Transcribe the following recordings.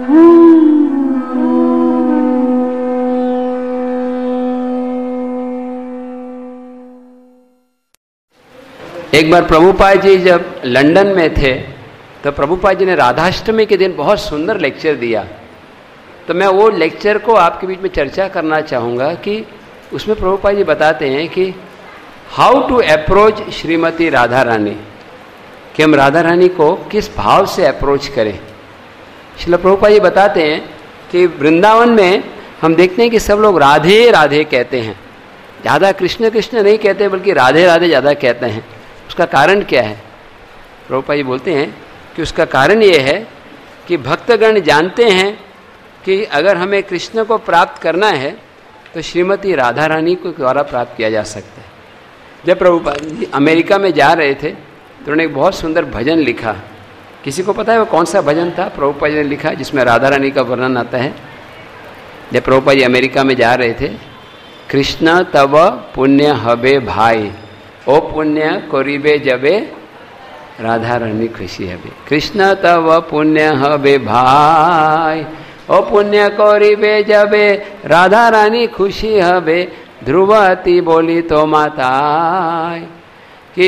एक बार प्रभुपाद जी जब लंदन में थे तो प्रभुपाद जी ने राधाष्टमी के दिन बहुत सुंदर लेक्चर दिया। तो मैं वो लेक्चर को आपके बीच में चर्चा करना चाहूँगा कि उसमें प्रभुपाद जी बताते हैं कि how to approach Shrimati Radha Rani, कि हम राधा रानी को किस भाव से अप्रोच करें। श्रील प्रभुपाद जी बताते हैं कि वृंदावन में हम देखते हैं कि सब लोग राधे राधे कहते हैं, ज़्यादा कृष्ण कृष्ण नहीं कहते बल्कि राधे राधे ज़्यादा कहते हैं। उसका कारण क्या है? प्रभुपाद जी बोलते हैं कि उसका कारण ये है कि भक्तगण जानते हैं कि अगर हमें कृष्ण को प्राप्त करना है तो श्रीमती राधा रानी को द्वारा प्राप्त किया जा सकता है। जब प्रभुपाद जी अमेरिका में जा रहे थे तो उन्होंने एक बहुत सुंदर भजन लिखा। किसी को पता है वो कौन सा भजन था? प्रभुपाद जी ने लिखा जिसमें राधा रानी का वर्णन आता है। जब प्रभुपाद जी अमेरिका में जा रहे थे, कृष्ण तब पुण्य हबे भाई, ओ पुण्य कोरिबे जबे राधा रानी खुशी हबे। कृष्ण तब पुण्य हबे भाई, ओ पुण्य कोरिबे जबे राधा रानी खुशी हबे। ध्रुवती बोली तो माताय, कि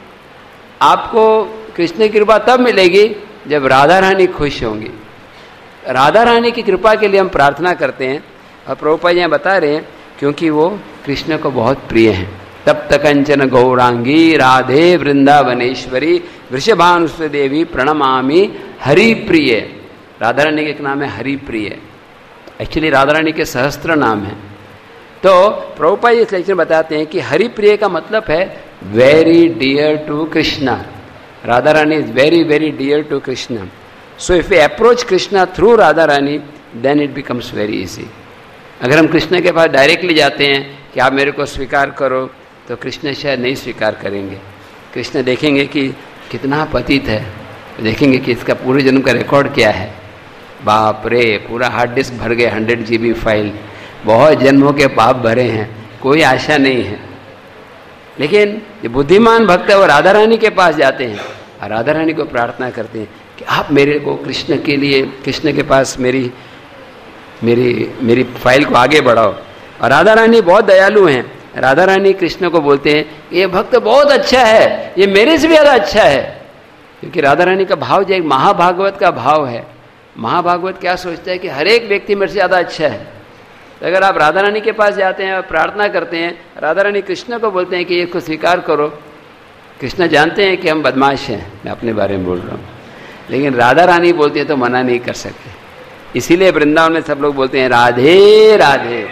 आपको कृष्ण की कृपा तब मिलेगी जब राधा रानी खुश होंगी। राधा रानी की कृपा के लिए हम प्रार्थना करते हैं और प्रभुपाद जी बता रहे हैं क्योंकि वो कृष्ण को बहुत प्रिय हैं। तप्त कंचन गौरांगी राधे वृंदावनेश्वरी वृषभानुसुते देवी प्रणमामि हरिप्रिय। राधा रानी का एक नाम है हरिप्रिय, एक्चुअली राधा रानी के सहस्त्र नाम है। तो प्रभुपाद इस लेक्चर में बताते हैं कि हरिप्रिय का मतलब है very dear to Krishna. Radha Rani is very very dear to Krishna. So if we approach Krishna through Radha Rani then it becomes very easy. अगर हम कृष्ण के पास डायरेक्टली जाते हैं कि आप मेरे को स्वीकार करो तो कृष्ण शायद नहीं स्वीकार करेंगे। कृष्ण देखेंगे कि कितना पतित है, देखेंगे कि इसका पूरे जन्म का रिकॉर्ड क्या है। बाप रे, पूरा हार्ड डिस्क भर गए, 100 GB फाइल, बहुत जन्मों के पाप भरे हैं, कोई आशा नहीं है। लेकिन ये बुद्धिमान भक्त है वो राधा रानी के पास जाते हैं और राधा रानी को प्रार्थना करते हैं कि आप मेरे को कृष्ण के लिए, कृष्ण के पास मेरी मेरी मेरी फाइल को आगे बढ़ाओ। और राधा रानी बहुत दयालु हैं। राधा रानी कृष्ण को बोलते हैं ये भक्त बहुत अच्छा है, ये मेरे से भी ज़्यादा अच्छा है। क्योंकि राधा रानी का भाव जो एक महाभागवत का भाव है। महाभागवत क्या सोचता है कि हर एक व्यक्ति मेरे से ज़्यादा अच्छा है। तो अगर आप राधा रानी के पास जाते हैं और प्रार्थना करते हैं, राधा रानी कृष्ण को बोलते हैं कि इसको स्वीकार करो। कृष्ण जानते हैं कि हम बदमाश हैं, मैं अपने बारे में बोल रहा हूँ, लेकिन राधा रानी बोलती है तो मना नहीं कर सकते। इसीलिए वृंदावन में सब लोग बोलते हैं राधे राधे।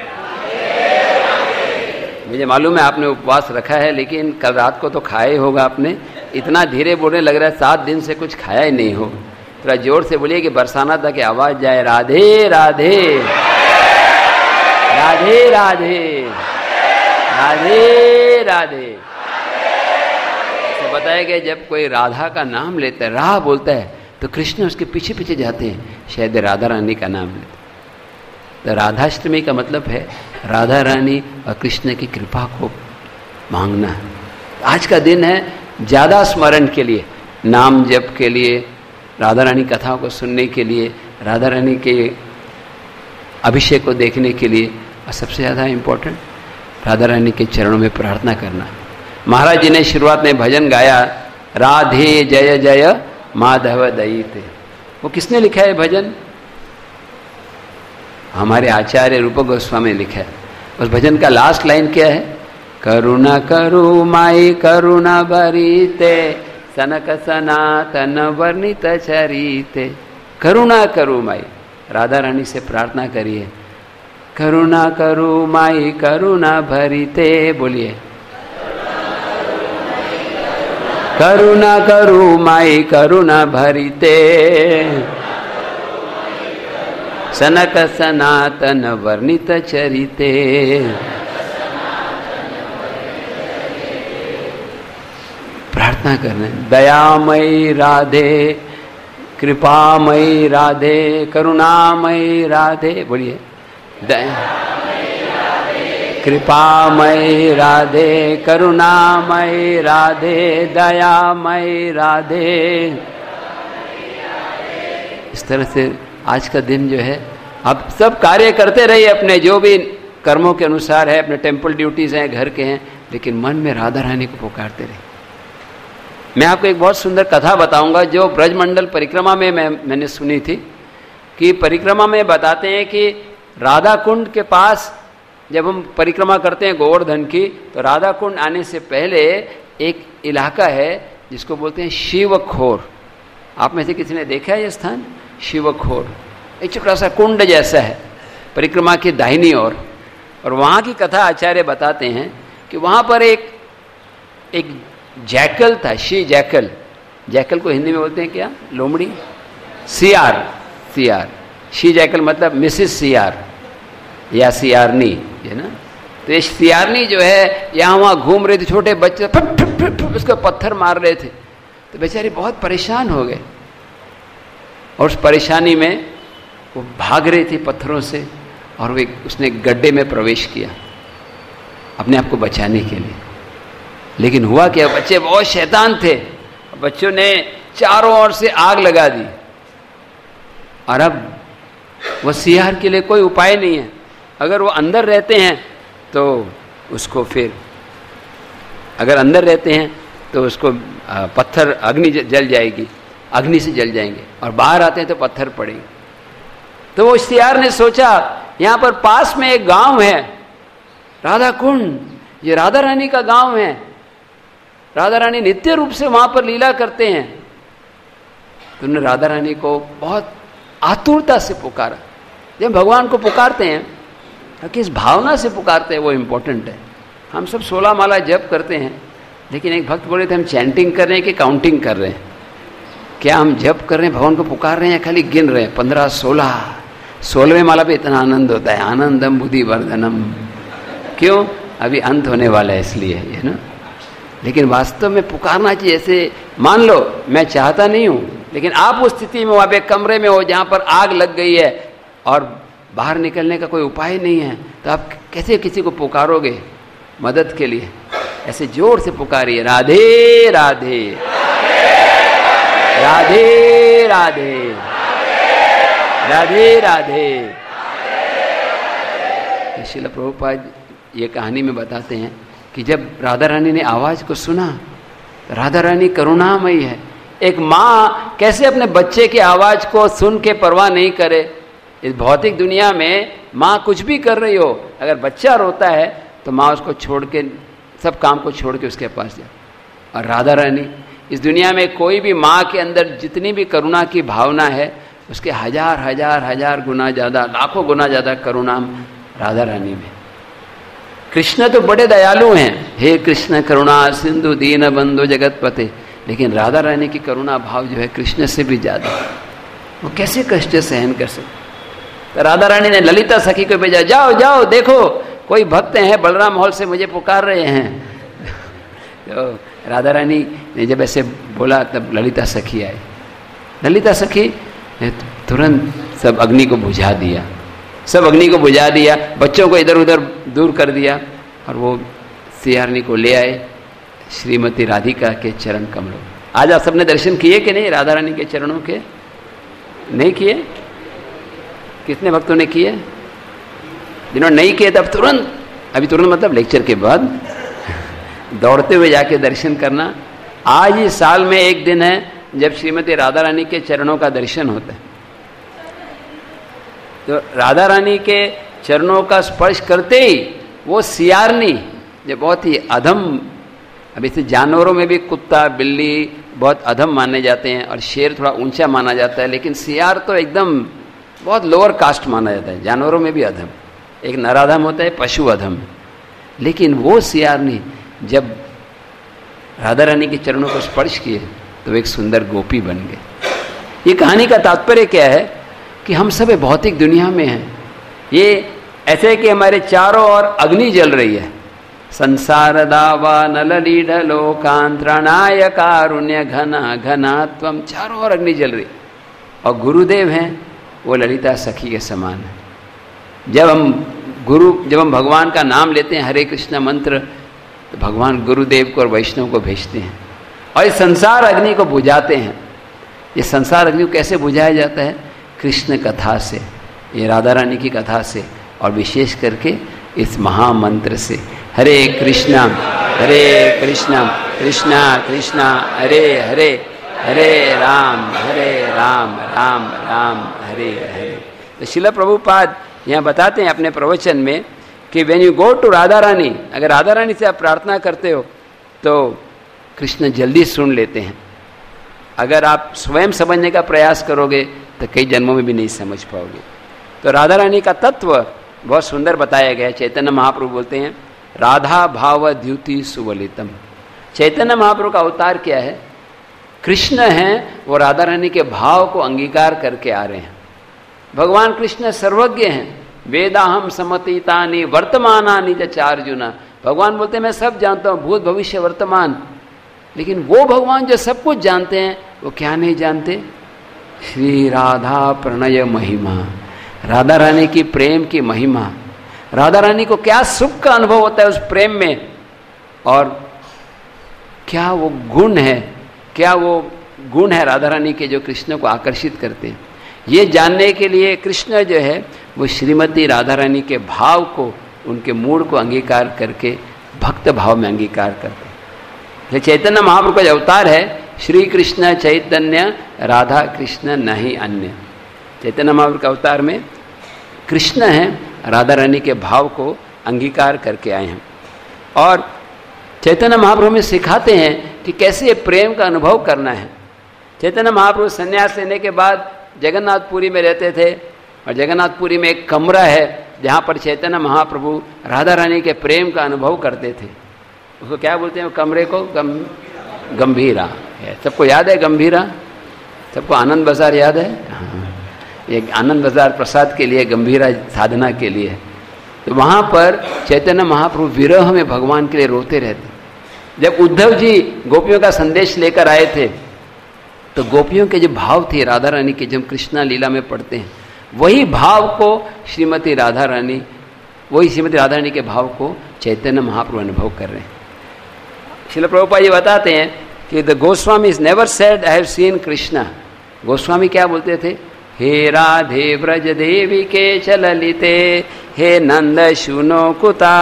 मुझे मालूम है आपने उपवास रखा है, लेकिन कल रात को तो खाया ही होगा आपने। इतना धीरे बोलने लग रहा है 7 दिन से कुछ खाया ही नहीं हो। थोड़ा जोर से बोलिए कि बरसाना तक आवाज जाए, राधे राधे राधे राधे राधे राधे। तो बताया गया जब कोई राधा का नाम लेता है, राह बोलता है, तो कृष्ण उसके पीछे पीछे जाते हैं, शायद राधा रानी का नाम लेते। तो राधाष्टमी का मतलब है राधा रानी और कृष्ण की कृपा को मांगना। आज का दिन है ज़्यादा स्मरण के लिए, नाम जप के लिए, राधा रानी कथाओं को सुनने के लिए, राधा रानी के अभिषेक को देखने के लिए, और सबसे ज़्यादा इम्पोर्टेंट राधा रानी के चरणों में प्रार्थना करना। महाराज जी ने शुरुआत में भजन गाया, राधे जय जय माधव दयिते। वो किसने लिखा है भजन? हमारे आचार्य रूप गोस्वामी ने लिखा है। उस भजन का लास्ट लाइन क्या है? करुणा करु माई करुणा भरीते सनक सनातन वर्णित चरीते। करुणा करू माई, राधा रानी से प्रार्थना करिए, करुणा करू माई करुणा भरीते। बोलिए, करुणा करू माई करुणा भरीते सनक सनातन वर्णित चरिते। प्रार्थना करना, दयामयी राधे, कृपामयी राधे, करुणामयी राधे। बोलिए, कृपामयी राधे, करुणामयी राधे, दयामयी राधे। इस तरह से आज का दिन जो है आप सब कार्य करते रहिए, अपने जो भी कर्मों के अनुसार है, अपने टेम्पल ड्यूटीज हैं, घर के हैं, लेकिन मन में राधा रानी को पुकारते रहिए। मैं आपको एक बहुत सुंदर कथा बताऊंगा जो ब्रजमंडल परिक्रमा में मैंने सुनी थी, कि परिक्रमा में बताते हैं कि राधा कुंड के पास जब हम परिक्रमा करते हैं गोवर्धन की, तो राधा कुंड आने से पहले एक इलाका है जिसको बोलते हैं शिवखोर। आप में से किसी ने देखा है ये स्थान? शिवखोर एक छोटा सा कुंड जैसा है परिक्रमा की दाहिनी ओर। और वहाँ की कथा आचार्य बताते हैं कि वहाँ पर एक जैकल था, शी जैकल। जैकल को हिंदी में बोलते हैं क्या? लोमड़ी, सियार। शी जैकल मतलब मिसिस सियार या सियारनी है ना। तो ये सियारनी जो है यहाँ वहाँ घूम रहे थे, छोटे बच्चे उसको पत्थर मार रहे थे, तो बेचारे बहुत परेशान हो गए और उस परेशानी में वो भाग रही थी पत्थरों से, और वे उसने गड्ढे में प्रवेश किया अपने आप को बचाने के लिए। लेकिन हुआ क्या, बच्चे बहुत शैतान थे, बच्चों ने चारों ओर से आग लगा दी, और अब वो सियार के लिए कोई उपाय नहीं है। अगर वो अंदर रहते हैं तो उसको फिर, अगर अंदर रहते हैं तो उसको पत्थर अग्नि जल जाएगी, अग्नि से जल जाएंगे, और बाहर आते हैं तो पत्थर पड़ेंगे। तो वो सियार ने सोचा यहाँ पर पास में एक गांव है राधा कुंड, ये राधा रानी का गांव है, राधा रानी नित्य रूप से वहां पर लीला करते हैं। तो उन्होंने राधा रानी को बहुत आतुरता से पुकारा। जब भगवान को पुकारते हैं किस भावना से पुकारते हैं वो इम्पोर्टेंट है। हम सब 16 माला जप करते हैं, लेकिन एक भक्त बोले थे हम चैंटिंग कर रहे हैं कि काउंटिंग कर रहे हैं? क्या हम जप कर रहे हैं, भगवान को पुकार रहे हैं, खाली गिन रहे हैं? 15, 16वें माला पे इतना आनंद होता है, आनंदम बुद्धि वर्धनम। क्यों? अभी अंत होने वाला है इसलिए, है ना। लेकिन वास्तव में पुकारना चाहिए। ऐसे मान लो मैं चाहता नहीं हूं, लेकिन आप उस स्थिति में वहां पे कमरे में हो जहां पर आग लग गई है और बाहर निकलने का कोई उपाय नहीं है, तो आप कैसे किसी को पुकारोगे मदद के लिए? ऐसे जोर से पुकारिए, राधे राधे राधे राधे राधे राधे। श्रील प्रभुपाद ये कहानी में बताते हैं कि जब राधा रानी ने आवाज को सुना, राधा रानी करुणामयी है। एक माँ कैसे अपने बच्चे की आवाज को सुन के परवाह नहीं करे? इस भौतिक दुनिया में माँ कुछ भी कर रही हो, अगर बच्चा रोता है तो माँ उसको छोड़ के, सब काम को छोड़ के उसके पास जाए। और राधा रानी, इस दुनिया में कोई भी माँ के अंदर जितनी भी करुणा की भावना है, उसके हजार हजार हजार गुना ज़्यादा, लाखों गुना ज़्यादा करुणा राधा रानी में। कृष्ण तो बड़े दयालु हैं, हे कृष्ण करुणा सिंधु दीन बंधु जगतपते, लेकिन राधा रानी की करुणा भाव जो है कृष्ण से भी ज़्यादा। वो कैसे कष्ट सहन कर सकते? तो राधा रानी ने ललिता सखी को भेजा, जाओ जाओ देखो कोई भक्त हैं बलराम हॉल से मुझे पुकार रहे हैं। तो राधा रानी ने जब ऐसे बोला तब ललिता सखी आई। ललिता सखी ने तुरंत सब अग्नि को बुझा दिया, सब अग्नि को बुझा दिया, बच्चों को इधर उधर दूर कर दिया, और वो सियारनी को ले आए श्रीमती राधिका के चरण कमलों। आज आप सबने दर्शन किए कि नहीं राधा रानी के चरणों के? नहीं किए? कितने भक्तों ने किए? जिन्होंने नहीं किए तब तुरंत, अभी तुरंत मतलब लेक्चर के बाद दौड़ते हुए जाके दर्शन करना। आज ही साल में एक दिन है जब श्रीमती राधा रानी के चरणों का दर्शन होता है। तो राधा रानी के चरणों का स्पर्श करते ही वो सियारनी जो बहुत ही अधम, अब इसे जानवरों में भी कुत्ता बिल्ली बहुत अधम माने जाते हैं और शेर थोड़ा ऊंचा माना जाता है, लेकिन सियार तो एकदम बहुत लोअर कास्ट माना जाता है, जानवरों में भी अधम। एक नराधम होता है, पशु अधम। लेकिन वो सियारनी जब राधा रानी के चरणों को स्पर्श किए तो एक सुंदर गोपी बन गए। ये कहानी का तात्पर्य क्या है कि हम सब भौतिक दुनिया में हैं। ये ऐसे है कि हमारे चारों ओर अग्नि जल रही है। संसार दावा नललीढ़ लोकांतरणाय कारुण्य घना घनात्वम, चारों ओर अग्नि जल रही। और गुरुदेव हैं वो ललिता सखी के समान है। जब हम भगवान का नाम लेते हैं, हरे कृष्ण मंत्र, तो भगवान गुरुदेव को और वैष्णव को भेजते हैं और इस संसार अग्नि को बुझाते हैं। ये संसार अग्नि को कैसे बुझाया जाता है? कृष्ण कथा से, ये राधा रानी की कथा से, और विशेष करके इस महामंत्र से, हरे कृष्णा कृष्णा कृष्णा हरे हरे, हरे राम राम राम हरे हरे। तो श्रील प्रभुपाद यहाँ बताते हैं अपने प्रवचन में कि when you go to Radha Rani, अगर राधा रानी से आप प्रार्थना करते हो तो कृष्ण जल्दी सुन लेते हैं। अगर आप स्वयं समझने का प्रयास करोगे तो कई जन्मों में भी नहीं समझ पाओगे। तो राधा रानी का तत्व बहुत सुंदर बताया गया है। चैतन्य महाप्रभु बोलते हैं राधा भाव द्युति सुवलितम। चैतन्य महाप्रभु का अवतार क्या है? कृष्ण हैं, वो राधा रानी के भाव को अंगीकार करके आ रहे हैं। भगवान कृष्ण सर्वज्ञ हैं। वेदाहम समतीतानि वर्तमानानि च चार्जुना। भगवान बोलते हैं मैं सब जानता हूँ, भूत भविष्य वर्तमान। लेकिन वो भगवान जो सब कुछ जानते हैं वो क्या नहीं जानते? श्री राधा प्रणय महिमा, राधा रानी की प्रेम की महिमा, राधा रानी को क्या सुख का अनुभव होता है उस प्रेम में, और क्या वो गुण है, क्या वो गुण है राधा रानी के जो कृष्ण को आकर्षित करते हैं। ये जानने के लिए कृष्ण जो है वो श्रीमती राधा रानी के भाव को, उनके मूड को अंगीकार करके भक्त भाव में अंगीकार करते हैं। ये चैतन्य महाप्रभु का जो अवतार है, श्री कृष्ण चैतन्य राधा कृष्ण नहीं अन्य। चैतन्य महाप्रभु के अवतार में कृष्ण हैं, राधा रानी के भाव को अंगीकार करके आए हैं। और चैतन्य महाप्रभु में सिखाते हैं कि कैसे ये प्रेम का अनुभव करना है। चैतन्य महाप्रभु संन्यास लेने के बाद जगन्नाथपुरी में रहते थे, और जगन्नाथपुरी में एक कमरा है जहाँ पर चैतन्य महाप्रभु राधा रानी के प्रेम का अनुभव करते थे। उसको क्या बोलते हैं? कमरे को गंभीरा है। सबको याद है गंभीरा? सबको आनंद बाजार याद है? हाँ, एक आनंद बाजार प्रसाद के लिए, गंभीरा साधना के लिए। तो वहाँ पर चैतन्य महाप्रभु विरह में भगवान के लिए रोते रहते। जब उद्धव जी गोपियों का संदेश लेकर आए थे तो गोपियों के जो भाव थे राधा रानी के, जब कृष्णा लीला में पढ़ते हैं, वही भाव को श्रीमती राधा रानी, वही श्रीमती राधा रानी के भाव को चैतन्य महाप्रभु अनुभव कर रहे हैं। श्रील प्रभुपाद जी बताते हैं कि the Goswami is never said I have seen Krishna. Goswami क्या बोलते थे? हे राधे व्रज देवी के चललिते, हे नंद शुनो कुता।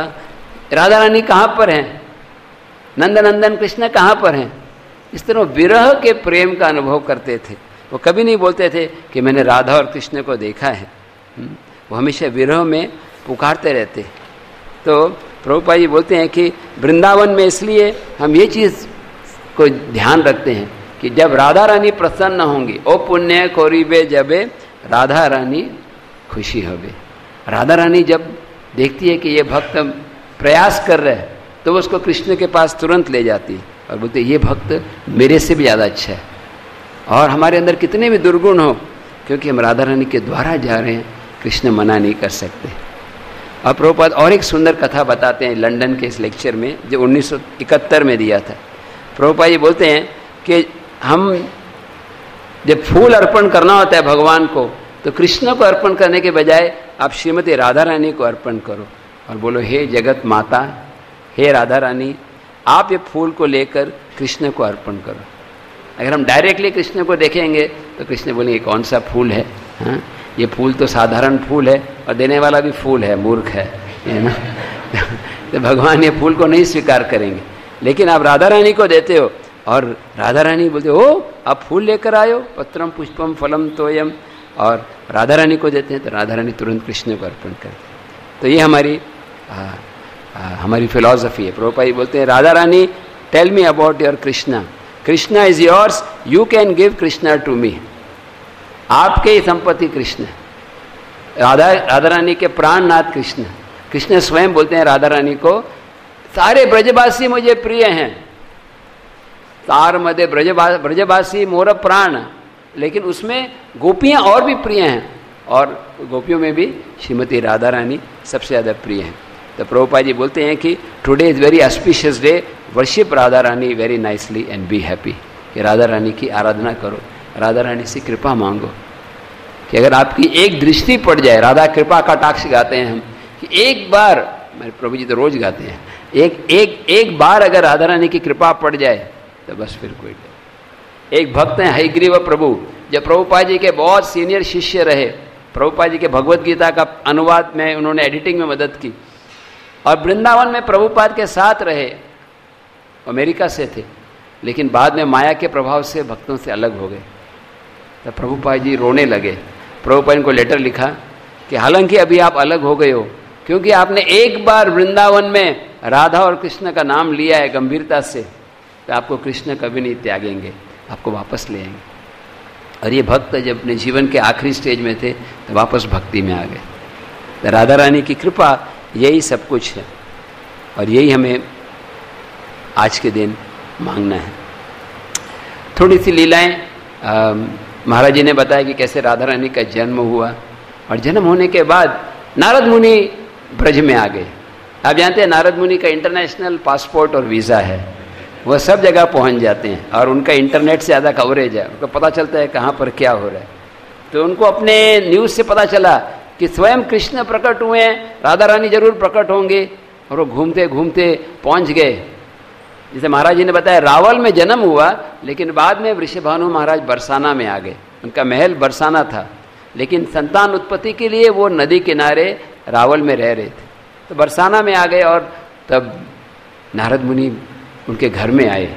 राधा रानी कहाँ पर हैं? नंद नंदन कृष्ण कहाँ पर हैं? इस तरह विरह के प्रेम का अनुभव करते थे। वो कभी नहीं बोलते थे कि मैंने राधा और कृष्ण को देखा है। वो हमेशा विरह में पुकारते रहते। तो प्रभुपाद जी बोलते हैं कि वृंदावन में इसलिए हम ये चीज़ को ध्यान रखते हैं कि जब राधा रानी प्रसन्न होंगी, ओ पुण्य कोरीबे जबे राधा रानी खुशी होवे। राधा रानी जब देखती है कि ये भक्त प्रयास कर रहे हैं तो वो उसको कृष्ण के पास तुरंत ले जाती है और बोलते ये भक्त मेरे से भी ज़्यादा अच्छा है। और हमारे अंदर कितने भी दुर्गुण हो, क्योंकि हम राधा रानी के द्वारा जा रहे हैं, कृष्ण मना नहीं कर सकते। और प्रभुपाद और एक सुंदर कथा बताते हैं लंदन के इस लेक्चर में, जो 1971 में दिया था। प्रभुपाद ये बोलते हैं कि हम जब फूल अर्पण करना होता है भगवान को, तो कृष्ण को अर्पण करने के बजाय आप श्रीमती राधा रानी को अर्पण करो और बोलो हे जगत माता, हे राधा रानी, आप ये फूल को लेकर कृष्ण को अर्पण करो। अगर हम डायरेक्टली कृष्ण को देखेंगे तो कृष्ण बोलेंगे कौन सा फूल है? हाँ, ये फूल तो साधारण फूल है और देने वाला भी फूल है, मूर्ख है ना। तो भगवान ये फूल को नहीं स्वीकार करेंगे। लेकिन आप राधा रानी को देते हो और राधा रानी बोलते हो आप फूल लेकर आयो, पत्रम पुष्पम फलम तोयम, और राधा रानी को देते हैं तो राधा रानी तुरंत कृष्ण को अर्पण करते हैं। तो ये हमारी फिलॉसफी है। प्रभुपाद बोलते हैं Radha Rani tell me about your Krishna, Krishna is yours, you can give Krishna to me. आपके ही संपत्ति कृष्ण। राधा रानी के प्राणनाथ कृष्ण। कृष्ण स्वयं बोलते हैं राधा रानी को, सारे ब्रजवासी मुझे प्रिय हैं, तार मध्य ब्रजवासी मोर प्राण, लेकिन उसमें गोपियां और भी प्रिय हैं, और गोपियों में भी श्रीमती राधा रानी सबसे ज़्यादा प्रिय हैं। तो प्रभुपाद जी बोलते हैं कि today is very auspicious day, worship Radha Rani very nicely and be happy. कि राधा रानी की आराधना करो, राधा रानी से कृपा मांगो। कि अगर आपकी एक दृष्टि पड़ जाए, राधा कृपा कटाक्ष गाते हैं हम, कि एक बार, मेरे प्रभु जी तो रोज गाते हैं, एक बार अगर राधा रानी की कृपा पड़ जाए तो बस फिर कोई नहीं। एक भक्त हैं हयग्रीव प्रभु, जब प्रभुपाद जी के बहुत सीनियर शिष्य रहे, प्रभुपाद जी के भगवत गीता का अनुवाद में उन्होंने एडिटिंग में मदद की, और वृंदावन में प्रभुपाद के साथ रहे, अमेरिका से थे, लेकिन बाद में माया के प्रभाव से भक्तों से अलग हो गए। तब प्रभुपाद जी रोने लगे। प्रभुपाद जी को लेटर लिखा कि हालांकि अभी आप अलग हो गए हो, क्योंकि आपने एक बार वृंदावन में राधा और कृष्ण का नाम लिया है गंभीरता से, तो आपको कृष्ण कभी नहीं त्यागेंगे, आपको वापस ले आएंगे। और ये भक्त जब अपने जीवन के आखिरी स्टेज में थे तो वापस भक्ति में आ गए। तो राधा रानी की कृपा यही सब कुछ है, और यही हमें आज के दिन मांगना है। थोड़ी सी लीलाएं महाराज जी ने बताया कि कैसे राधा रानी का जन्म हुआ, और जन्म होने के बाद नारद मुनि ब्रज में आ गए। आप जानते हैं नारद मुनि का इंटरनेशनल पासपोर्ट और वीज़ा है, वह सब जगह पहुंच जाते हैं, और उनका इंटरनेट से ज़्यादा कवरेज है, उनको पता चलता है कहाँ पर क्या हो रहा है। तो उनको अपने न्यूज़ से पता चला कि स्वयं कृष्ण प्रकट हुए हैं, राधा रानी जरूर प्रकट होंगे, और वो घूमते घूमते पहुंच गए। जैसे महाराज जी ने बताया रावल में जन्म हुआ, लेकिन बाद में वृषभानु महाराज बरसाना में आ गए। उनका महल बरसाना था, लेकिन संतान उत्पत्ति के लिए वो नदी किनारे रावल में रह रहे थे। तो बरसाना में आ गए, और तब नारद मुनि उनके घर में आए।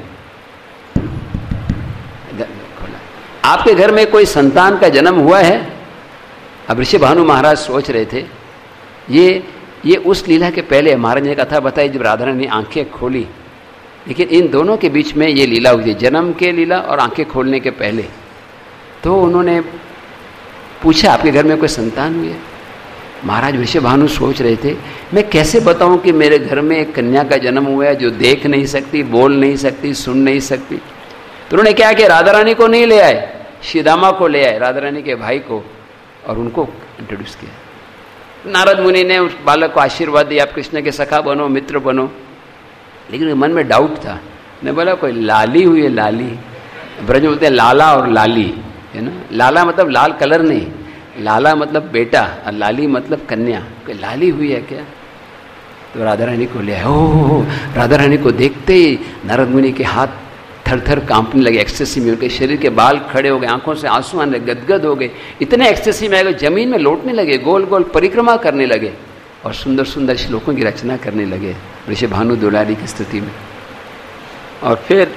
आपके घर में कोई संतान का जन्म हुआ है? अब ऋषभानु महाराज सोच रहे थे। ये उस लीला के पहले महाराज ने कथा बताई जब राधा रानी ने आंखें खोली, लेकिन इन दोनों के बीच में ये लीला हुई थी, जन्म के लीला और आंखें खोलने के पहले। तो उन्होंने पूछा आपके घर में कोई संतान हुई है? महाराज वृषभानु सोच रहे थे, मैं कैसे बताऊं कि मेरे घर में एक कन्या का जन्म हुआ है जो देख नहीं सकती, बोल नहीं सकती, सुन नहीं सकती। तो उन्होंने क्या किया, राधा रानी को नहीं ले आए, श्रीदामा को ले आए, राधा रानी के भाई को, और उनको इंट्रोड्यूस किया। नारद मुनि ने उस बालक को आशीर्वाद दिया, आप कृष्ण के सखा बनो, मित्र बनो। लेकिन मन में डाउट था, ने बोला कोई लाली हुई है, लाली। ब्रज में बोलते हैं लाला और लाली, है ना। लाला मतलब लाल कलर नहीं, लाला मतलब बेटा, और लाली मतलब कन्या। कोई लाली हुई है क्या? तो राधा रानी को ले आए। ओ राधा रानी को देखते ही नारद मुनि के हाथ थर थर कांपने लगे, एक्सटेसी में। उनके शरीर के बाल खड़े हो गए, आंखों से आंसू आने लगे, गदगद हो गए, इतने एक्सटेसी में आ गए, जमीन में लौटने लगे, गोल गोल परिक्रमा करने लगे, और सुंदर सुंदर श्लोकों की रचना करने लगे वृषभानु दुलारी की स्थिति में। और फिर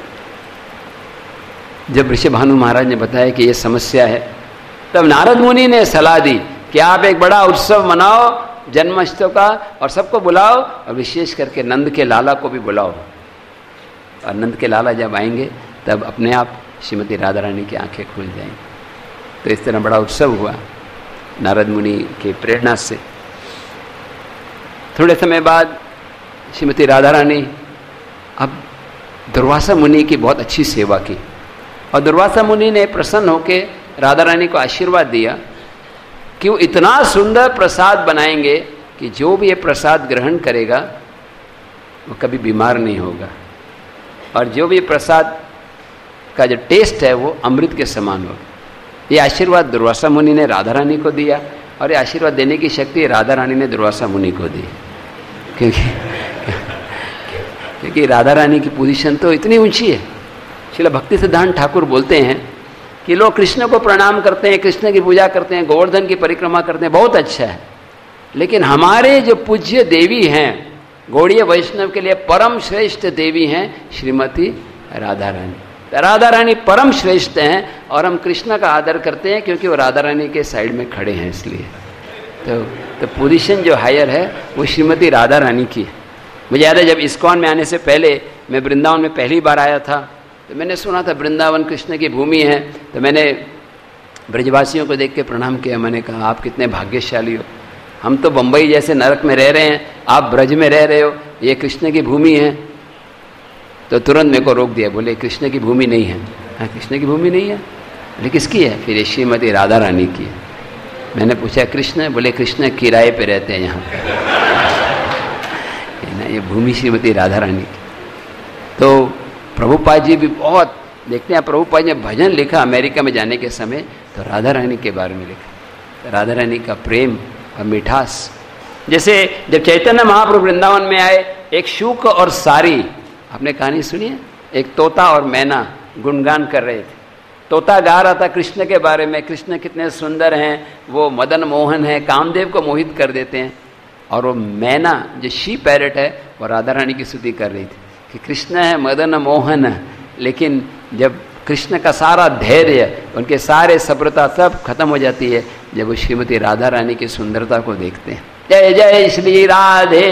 जब वृषभानु महाराज ने बताया कि ये समस्या है, तब नारद मुनि ने सलाह दी कि आप एक बड़ा उत्सव मनाओ जन्माष्टमी का, और सबको बुलाओ, और विशेष करके नंद के लाला को भी बुलाओ। और नंद के लाला जब आएंगे तब अपने आप श्रीमती राधा रानी की आंखें खुल जाएंगी। तो इस तरह बड़ा उत्सव हुआ नारद मुनि की प्रेरणा से। थोड़े समय बाद श्रीमती राधा रानी अब दुर्वासा मुनि की बहुत अच्छी सेवा की, और दुर्वासा मुनि ने प्रसन्न होकर राधा रानी को आशीर्वाद दिया कि वो इतना सुंदर प्रसाद बनाएंगे कि जो भी ये प्रसाद ग्रहण करेगा वो कभी बीमार नहीं होगा, और जो भी प्रसाद का जो टेस्ट है वो अमृत के समान होगा। ये आशीर्वाद दुर्वासा मुनि ने राधा रानी को दिया, और ये आशीर्वाद देने की शक्ति राधा रानी ने दुर्वासा मुनि को दी, क्योंकि राधा रानी की पोजीशन तो इतनी ऊंची है। श्रील भक्ति सिद्धांत ठाकुर बोलते हैं कि लोग कृष्ण को प्रणाम करते हैं, कृष्ण की पूजा करते हैं, गोवर्धन की परिक्रमा करते हैं, बहुत अच्छा है, लेकिन हमारे जो पूज्य देवी हैं, गौड़ीय वैष्णव के लिए परम श्रेष्ठ देवी हैं श्रीमती राधा रानी। राधा रानी परम श्रेष्ठ हैं, और हम कृष्ण का आदर करते हैं क्योंकि वो राधा रानी के साइड में खड़े हैं, इसलिए। तो पोजीशन जो हायर है वो श्रीमती राधा रानी की है। मुझे याद है जब इस्कॉन में आने से पहले मैं वृंदावन में पहली बार आया था, तो मैंने सुना था वृंदावन कृष्ण की भूमि है, तो मैंने ब्रजवासियों को देख के प्रणाम किया। मैंने कहा आप कितने भाग्यशाली हो, हम तो बम्बई जैसे नरक में रह रहे हैं, आप ब्रज में रह रहे हो, ये कृष्ण की भूमि है। तो तुरंत मेरे को रोक दिया, बोले कृष्ण की भूमि नहीं है। हाँ, कृष्ण की भूमि नहीं है, बोले किसकी है? फिर श्रीमती राधा रानी की है। मैंने पूछा कृष्ण? बोले कृष्ण किराए पे रहते हैं यहाँ ना, ये भूमि श्रीमती राधा रानी की। तो प्रभुपाद जी भी बहुत देखते हैं, प्रभुपाद जी ने भजन लिखा अमेरिका में जाने के समय, तो राधा रानी के बारे में लिखा, राधा रानी का प्रेम और मिठास। जैसे जब चैतन्य महाप्रभु वृंदावन में आए, एक शूक और सारी, आपने कहानी सुनी है? एक तोता और मैना गुणगान कर रहे थे, तोता गा रहा था कृष्ण के बारे में, कृष्ण कितने सुंदर हैं, वो मदन मोहन है, कामदेव को मोहित कर देते हैं। और वो मैना जो शी पैरट है वो राधा रानी की स्तुति कर रही थी कि कृष्ण है मदन मोहन, लेकिन जब कृष्ण का सारा धैर्य, उनके सारे सब्रता सब खत्म हो जाती है जब वो श्रीमती राधा रानी की सुंदरता को देखते हैं। जय जय श्री राधे।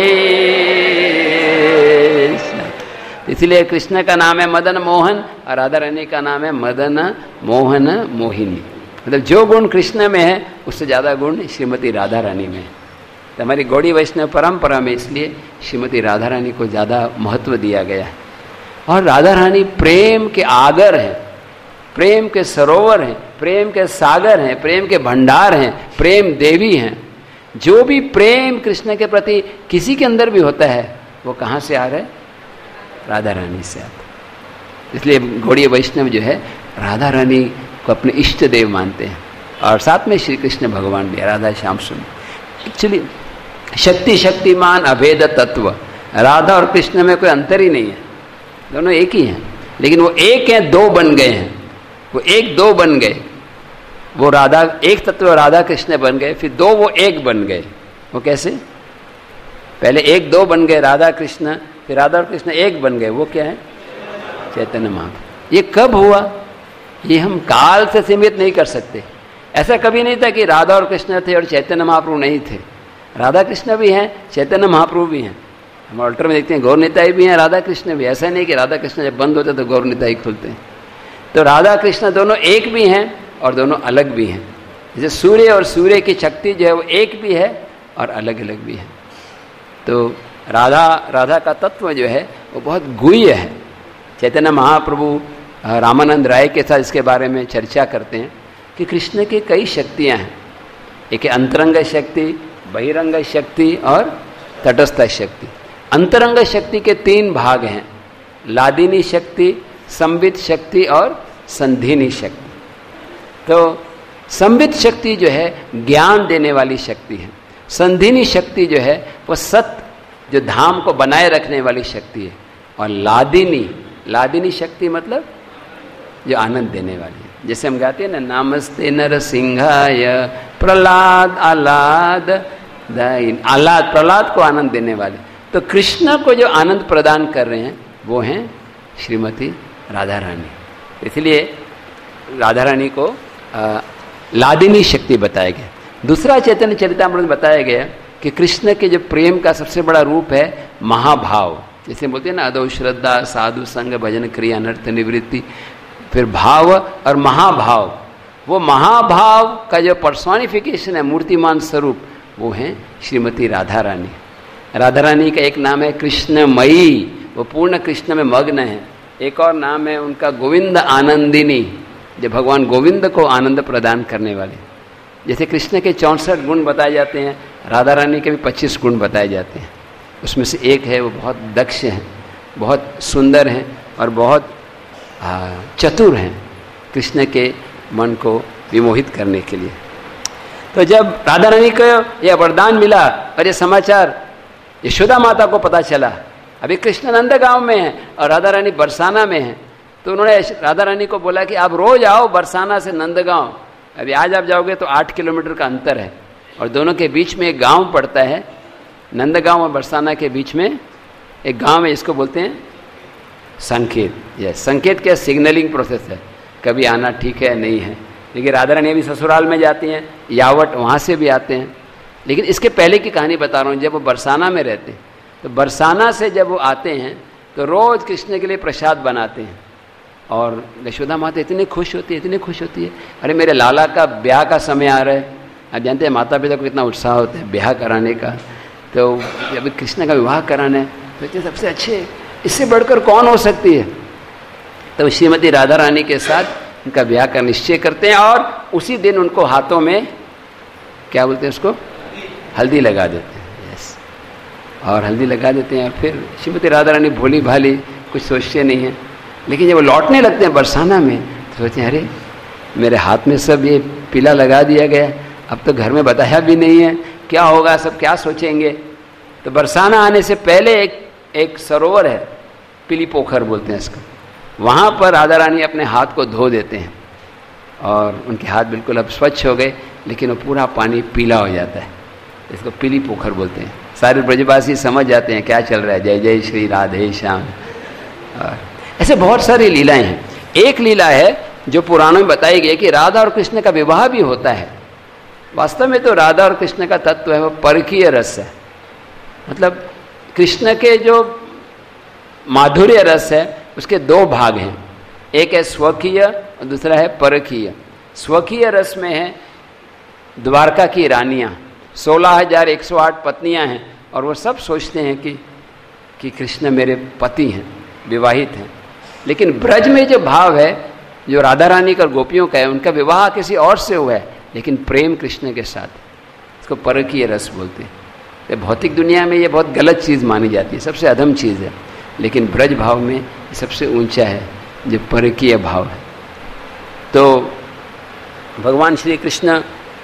इसलिए कृष्ण का नाम है मदन मोहन और राधा रानी का नाम है मदन मोहन मोहिनी। मतलब जो गुण कृष्ण में है उससे ज़्यादा गुण श्रीमती राधा रानी में है। तो हमारी गौड़ी वैष्णव परंपरा में इसलिए श्रीमती राधा रानी को ज़्यादा महत्व दिया गया है। और राधा रानी प्रेम के आगर हैं, प्रेम के सरोवर हैं, प्रेम के सागर हैं, प्रेम के भंडार हैं, प्रेम देवी हैं। जो भी प्रेम कृष्ण के प्रति किसी के अंदर भी होता है वो कहाँ से आ रहा है? राधा रानी से आता है। इसलिए गौड़ीय वैष्णव जो है राधा रानी को अपने इष्ट देव मानते हैं और साथ में श्री कृष्ण भगवान भी, राधा श्याम सुंदर। एक्चुअली शक्ति शक्तिमान अभेद तत्व, राधा और कृष्ण में कोई अंतर ही नहीं है, दोनों एक ही हैं। लेकिन वो एक हैं, दो बन गए हैं, वो एक दो बन गए। वो राधा एक तत्व राधा कृष्ण बन गए, फिर दो वो एक बन गए। वो कैसे? पहले एक दो बन गए राधा कृष्ण, फिर राधा और कृष्ण एक बन गए। वो क्या है? चैतन्य महाप्रभु। ये कब हुआ? ये हम काल से सीमित नहीं कर सकते। ऐसा कभी नहीं था कि राधा और कृष्ण थे और चैतन्य महाप्रभु नहीं थे। राधा कृष्ण भी हैं, चैतन्य महाप्रभु भी हैं। हम अल्टर में देखते हैं गौर निताई भी हैं, राधा कृष्ण भी। ऐसा नहीं कि राधा कृष्ण जब बंद होते तो गौर निताई खुलते हैं। तो राधा कृष्ण दोनों एक भी हैं और दोनों अलग भी हैं। जैसे सूर्य और सूर्य की शक्ति जो है वो एक भी है और अलग अलग भी है। तो राधा का तत्व जो है वो बहुत गुह्य है। चैतन्य महाप्रभु रामानंद राय के साथ इसके बारे में चर्चा करते हैं कि कृष्ण की कई शक्तियाँ हैं। एक अंतरंग शक्ति, बहिरंग शक्ति और तटस्थ शक्ति। अंतरंग शक्ति के तीन भाग हैं, लादिनी शक्ति, संबित शक्ति और संधिनी शक्ति। तो संबित शक्ति जो है ज्ञान देने वाली शक्ति है। संधिनी शक्ति जो है वो सत्य जो धाम को बनाए रखने वाली शक्ति है। और लादिनी शक्ति मतलब जो आनंद देने वाली है। जैसे हम गाते हैं ना, नमस्ते नरसिंहाय प्रहलाद आह्लाद दायिन, आह्लाद प्रहलाद को आनंद देने वाले। तो कृष्ण को जो आनंद प्रदान कर रहे हैं वो हैं श्रीमती राधा रानी। इसलिए राधा रानी को लादिनी शक्ति बताया गया। दूसरा चैतन्य चरितामृत में बताया गया कि कृष्ण के जो प्रेम का सबसे बड़ा रूप है महाभाव। जैसे बोलते हैं ना, अदौ श्रद्धा साधु संग भजन क्रिया अनर्थ निवृत्ति, फिर भाव और महाभाव। वो महाभाव का जो पर्सोनिफिकेशन है, मूर्तिमान स्वरूप, वो है श्रीमती राधा रानी। राधा रानी का एक नाम है कृष्णमयी, वो पूर्ण कृष्ण में मग्न है। एक और नाम है उनका गोविंद आनंदिनी, जो भगवान गोविंद को आनंद प्रदान करने वाले। जैसे कृष्ण के 64 गुण बताए जाते हैं, राधा रानी के भी 25 गुण बताए जाते हैं। उसमें से एक है वो बहुत दक्ष हैं, बहुत सुंदर हैं और बहुत चतुर हैं कृष्ण के मन को विमोहित करने के लिए। तो जब राधा रानी को यह वरदान मिला और ये समाचार यशोदा माता को पता चला, अभी कृष्ण नंदगांव में है और राधा रानी बरसाना में है, तो उन्होंने राधा रानी को बोला कि आप रोज आओ बरसाना से नंदगांव। अभी आज आप जाओगे तो 8 किलोमीटर का अंतर है और दोनों के बीच में एक गांव पड़ता है। नंदगांव और बरसाना के बीच में एक गांव है, इसको बोलते हैं संकेत। यह संकेत क्या सिग्नलिंग प्रोसेस है, कभी आना ठीक है नहीं है। लेकिन राधा रानी अभी ससुराल में जाती हैं, यावट वहाँ से भी आते हैं। लेकिन इसके पहले की कहानी बता रहा हूँ। जब वो बरसाना में रहते हैं तो बरसाना से जब वो आते हैं तो रोज़ कृष्ण के लिए प्रसाद बनाते हैं और यशोदा माता इतनी खुश होती है, अरे मेरे लाला का ब्याह का समय आ रहा है। आप जानते हैं माता पिता को कितना उत्साह होता है ब्याह कराने का। तो अभी कृष्ण का विवाह कराना है तो इतने सबसे अच्छे, इससे बढ़कर कौन हो सकती है। तो श्रीमती राधा रानी के साथ उनका ब्याह का निश्चय करते हैं और उसी दिन उनको हाथों में क्या बोलते हैं उसको, हल्दी लगा देते हैं। यस, और हल्दी लगा देते हैं और फिर श्रीमती राधा रानी भोली भाली कुछ सोचते नहीं है। लेकिन जब वो लौटने लगते हैं बरसाना में तो सोचते हैं अरे मेरे हाथ में सब ये पीला लगा दिया गया, अब तो घर में बताया भी नहीं है, क्या होगा, सब क्या सोचेंगे। तो बरसाना आने से पहले एक सरोवर है, पीली पोखर बोलते हैं इसका, वहाँ पर राधा रानी अपने हाथ को धो देते हैं और उनके हाथ बिल्कुल अब स्वच्छ हो गए, लेकिन वो पूरा पानी पीला हो जाता है। इसको पीली पोखर बोलते हैं। सारे ब्रजवासी समझ जाते हैं क्या चल रहा है, जय जय श्री राधे श्याम। और ऐसे बहुत सारी लीलाएं हैं। एक लीला है जो पुराणों में बताई गई कि राधा और कृष्ण का विवाह भी होता है। वास्तव में तो राधा और कृष्ण का तत्व है वो परकीय रस है, मतलब कृष्ण के जो माधुर्य रस है उसके दो भाग हैं, एक है स्वकीय और दूसरा है परकीय। स्वकीय रस में है द्वारका की रानियां, 16,108 पत्नियां हैं और वो सब सोचते हैं कि कृष्ण मेरे पति हैं, विवाहित हैं। लेकिन ब्रज में जो भाव है, जो राधा रानी का गोपियों का है, उनका विवाह किसी और से हुआ है, लेकिन प्रेम कृष्ण के साथ, इसको परकीय रस बोलते हैं। भौतिक दुनिया में ये बहुत गलत चीज़ मानी जाती है, सबसे अधम चीज़ है, लेकिन ब्रज भाव में सबसे ऊंचा है जो परकीय भाव है। तो भगवान श्री कृष्ण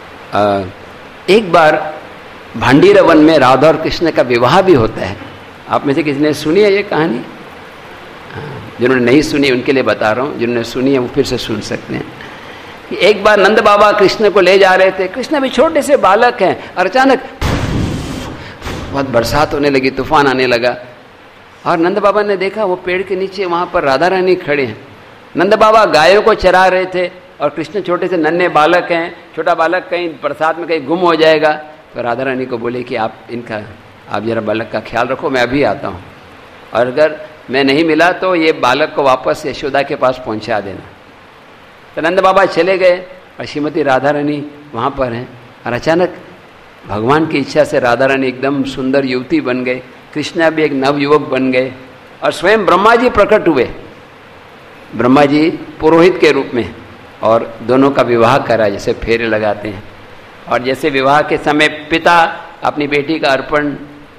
एक बार भांडीर वन में राधा और कृष्ण का विवाह भी होता है। आप में से किसी ने सुनी है ये कहानी? जिन्होंने नहीं सुनी उनके लिए बता रहा हूँ, जिन्होंने सुनी है वो फिर से सुन सकते हैं। कि एक बार नंद बाबा कृष्ण को ले जा रहे थे, कृष्ण भी छोटे से बालक हैं, और अचानक बहुत बरसात होने लगी, तूफान आने लगा, और नंद बाबा ने देखा वो पेड़ के नीचे वहां पर राधा रानी खड़े हैं। नंद बाबा गायों को चरा रहे थे और कृष्ण छोटे से नन्हे बालक हैं, छोटा बालक कहीं बरसात में कहीं गुम हो जाएगा। तो राधा रानी को बोले कि आप जरा बालक का ख्याल रखो, मैं अभी आता हूँ, और अगर मैं नहीं मिला तो ये बालक को वापस यशोदा के पास पहुँचा देना। तो नंद बाबा चले गए और श्रीमती राधा रानी वहाँ पर हैं, और अचानक भगवान की इच्छा से राधा रानी एकदम सुंदर युवती बन गए, कृष्णा भी एक नवयुवक बन गए, और स्वयं ब्रह्मा जी प्रकट हुए, ब्रह्मा जी पुरोहित के रूप में, और दोनों का विवाह करा, जैसे फेरे लगाते हैं। और जैसे विवाह के समय पिता अपनी बेटी का अर्पण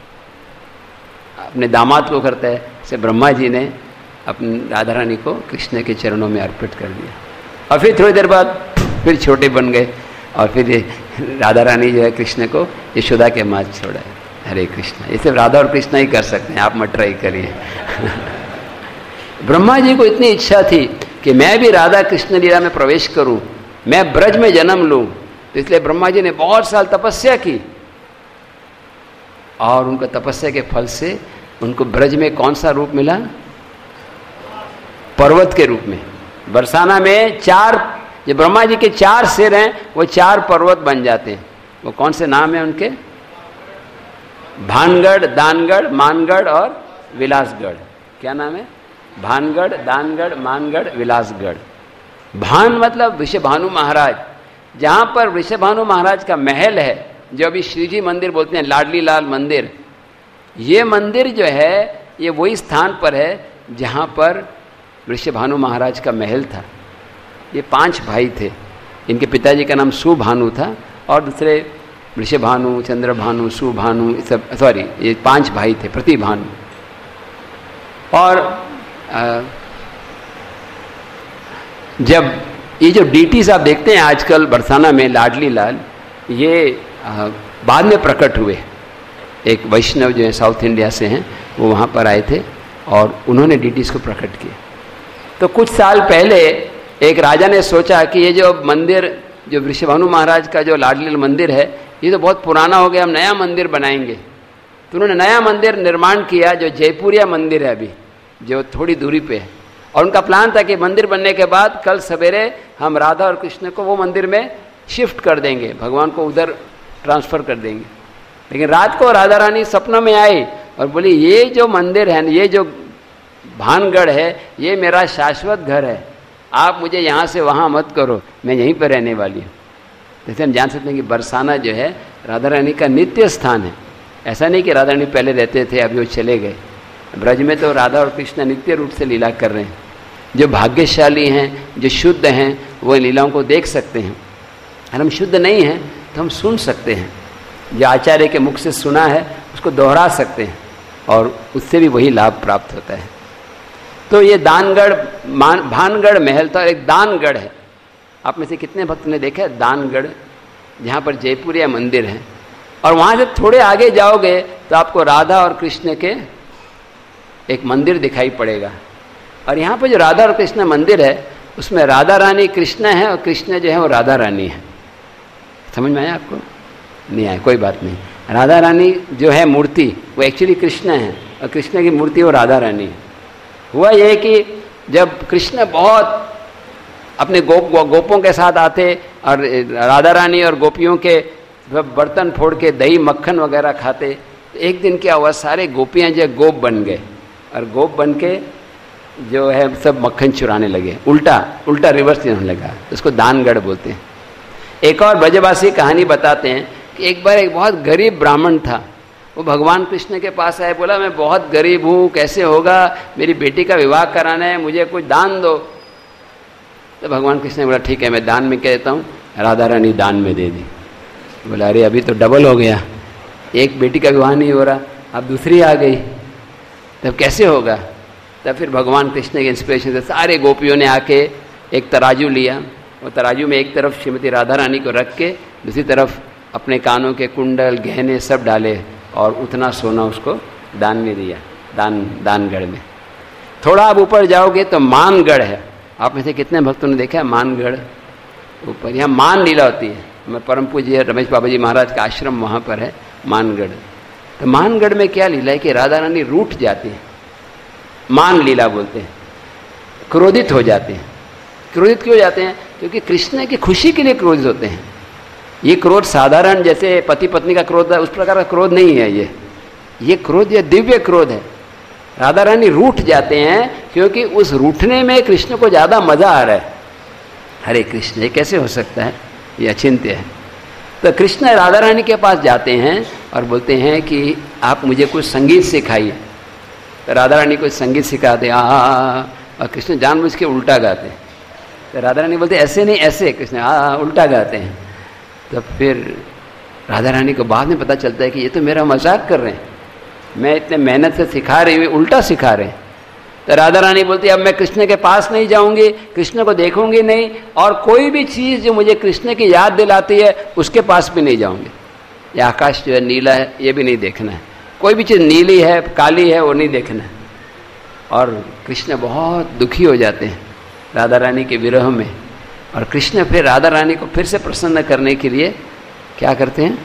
अपने दामाद को करता है, से ब्रह्मा जी ने अपनी राधा रानी को कृष्ण के चरणों में अर्पित कर दिया। और फिर थोड़ी देर बाद फिर छोटे बन गए, और फिर राधा रानी जो है कृष्ण को यशोदा के माँ छोड़ा है। हरे कृष्ण, ये सिर्फ राधा और कृष्ण ही कर सकते हैं, आप मत ट्राई करिए। ब्रह्मा जी को इतनी इच्छा थी कि मैं भी राधा कृष्ण लीला में प्रवेश करूं, मैं ब्रज में जन्म लूं, तो इसलिए ब्रह्मा जी ने बहुत साल तपस्या की, और उनको तपस्या के फल से उनको ब्रज में कौन सा रूप मिला? पर्वत के रूप में। बरसाना में जो ब्रह्मा जी के 4 सिर हैं वो 4 पर्वत बन जाते हैं। वो कौन से नाम है उनके? भानगढ़, दानगढ़, मानगढ़ और विलासगढ़। क्या नाम है? भानगढ़, दानगढ़, मानगढ़, विलासगढ़। भान मतलब वृषभानु महाराज, जहां पर वृषभानु महाराज का महल है, जो अभी श्रीजी मंदिर बोलते हैं, लाडली लाल मंदिर। ये मंदिर जो है ये वही स्थान पर है जहां पर वृषभानु महाराज का महल था। ये 5 भाई थे, इनके पिताजी का नाम सुभानु था, और दूसरे वृषभानु, चंद्रभानु, सुभानु, सब सॉरी ये 5 भाई थे, प्रतिभानु। और जब ये जो डीटीज आप देखते हैं आजकल बरसाना में, लाडली लाल, ये बाद में प्रकट हुए। एक वैष्णव जो है साउथ इंडिया से हैं, वो वहाँ पर आए थे और उन्होंने डीटीज को प्रकट किया। तो कुछ साल पहले एक राजा ने सोचा कि ये जो मंदिर, जो वृषभानु महाराज का जो लाडली मंदिर है, ये तो बहुत पुराना हो गया, हम नया मंदिर बनाएंगे। तो उन्होंने नया मंदिर निर्माण किया, जो जयपुरिया मंदिर है अभी, जो थोड़ी दूरी पे है। और उनका प्लान था कि मंदिर बनने के बाद कल सवेरे हम राधा और कृष्ण को वो मंदिर में शिफ्ट कर देंगे, भगवान को उधर ट्रांसफर कर देंगे। लेकिन रात को राधा रानी सपनों में आई और बोली, ये जो मंदिर है, ये जो भानगढ़ है, ये मेरा शाश्वत घर है, आप मुझे यहाँ से वहाँ मत करो, मैं यहीं पर रहने वाली हूँ। जैसे हम जान सकते हैं कि बरसाना जो है राधा रानी का नित्य स्थान है। ऐसा नहीं कि राधा रानी पहले रहते थे अभी वो चले गए। ब्रज में तो राधा और कृष्ण नित्य रूप से लीला कर रहे हैं। जो भाग्यशाली हैं, जो शुद्ध हैं, वो लीलाओं को देख सकते हैं। अगर हम शुद्ध नहीं हैं तो हम सुन सकते हैं, जो आचार्य के मुख से सुना है उसको दोहरा सकते हैं, और उससे भी वही लाभ प्राप्त होता है। तो ये दानगढ़, भानगढ़ महल था, और एक दानगढ़ है। आप में से कितने भक्त ने देखा है दानगढ़, जहाँ पर जयपुरिया मंदिर है? और वहाँ से थोड़े आगे जाओगे तो आपको राधा और कृष्ण के एक मंदिर दिखाई पड़ेगा। और यहाँ पर जो राधा और कृष्ण मंदिर है, उसमें राधा रानी कृष्ण है और कृष्ण जो है वो राधा रानी है। समझ में आया आपको? नहीं आया, कोई बात नहीं। राधा रानी जो है मूर्ति वो एक्चुअली कृष्ण है और कृष्ण की मूर्ति वो राधा रानी है। हुआ यह कि जब कृष्ण बहुत अपने गोपों के साथ आते और राधा रानी और गोपियों के बर्तन फोड़ के दही मक्खन वगैरह खाते, तो एक दिन क्या हुआ, सारे गोपियां जो गोप बन गए और गोप बन के जो है सब मक्खन चुराने लगे, उल्टा रिवर्स होने लगा। उसको दानगढ़ बोलते हैं। एक और ब्रजवासी कहानी बताते हैं कि एक बार एक बहुत गरीब ब्राह्मण था, वो भगवान कृष्ण के पास आया, बोला मैं बहुत गरीब हूँ, कैसे होगा, मेरी बेटी का विवाह कराना है, मुझे कुछ दान दो। तो भगवान कृष्ण ने बोला ठीक है, मैं दान में कह देता हूँ। राधा रानी दान में दे दी। बोला अरे अभी तो डबल हो गया, एक बेटी का विवाह नहीं हो रहा, अब दूसरी आ गई, तब कैसे होगा? तब फिर भगवान कृष्ण के इंस्पिरेशन से सारे गोपियों ने आके एक तराजू लिया, और तराजू में एक तरफ श्रीमती राधा रानी को रख के दूसरी तरफ अपने कानों के कुंडल गहने सब डाले और उतना सोना उसको दान में दिया, दानगढ़ में। थोड़ा आप ऊपर जाओगे तो मानगढ़ है। आप में से कितने भक्तों ने देखा है मानगढ़? ऊपर यहाँ मान लीला होती है। मैं परम पूज्य रमेश बाबा जी महाराज का आश्रम वहाँ पर है मानगढ़। तो मानगढ़ में क्या लीला है कि राधा रानी रूठ जाती है, मान लीला बोलते हैं, क्रोधित हो जाते हैं। क्रोधित क्यों जाते हैं? क्योंकि कृष्ण की खुशी के लिए क्रोधित होते हैं। ये क्रोध साधारण जैसे पति पत्नी का क्रोध है उस प्रकार का क्रोध नहीं है। ये क्रोध ये दिव्य क्रोध है। राधा रानी रूठ जाते हैं क्योंकि उस रूठने में कृष्ण को ज्यादा मजा आ रहा है। हरे कृष्ण, ये कैसे हो सकता है? ये अचिंत्य है। तो कृष्ण राधा रानी के पास जाते हैं और बोलते हैं कि आप मुझे कुछ संगीत सिखाइए। तो राधा रानी कुछ संगीत सिखाते और कृष्ण जानबूझ के उल्टा गाते। तो राधा रानी बोलते ऐसे नहीं ऐसे, कृष्ण उल्टा गाते हैं। तो फिर राधा रानी को बाद में पता चलता है कि ये तो मेरा मजाक कर रहे हैं, मैं इतने मेहनत से सिखा रही हूँ, उल्टा सिखा रहे हैं। तो राधा रानी बोलती अब मैं कृष्ण के पास नहीं जाऊंगी, कृष्ण को देखूंगी नहीं, और कोई भी चीज़ जो मुझे कृष्ण की याद दिलाती है उसके पास भी नहीं जाऊंगी। ये आकाश जो है नीला है ये भी नहीं देखना है, कोई भी चीज़ नीली है काली है वो नहीं देखना है। और कृष्ण बहुत दुखी हो जाते हैं राधा रानी के विरह में। और कृष्ण फिर राधा रानी को फिर से प्रसन्न करने के लिए क्या करते हैं,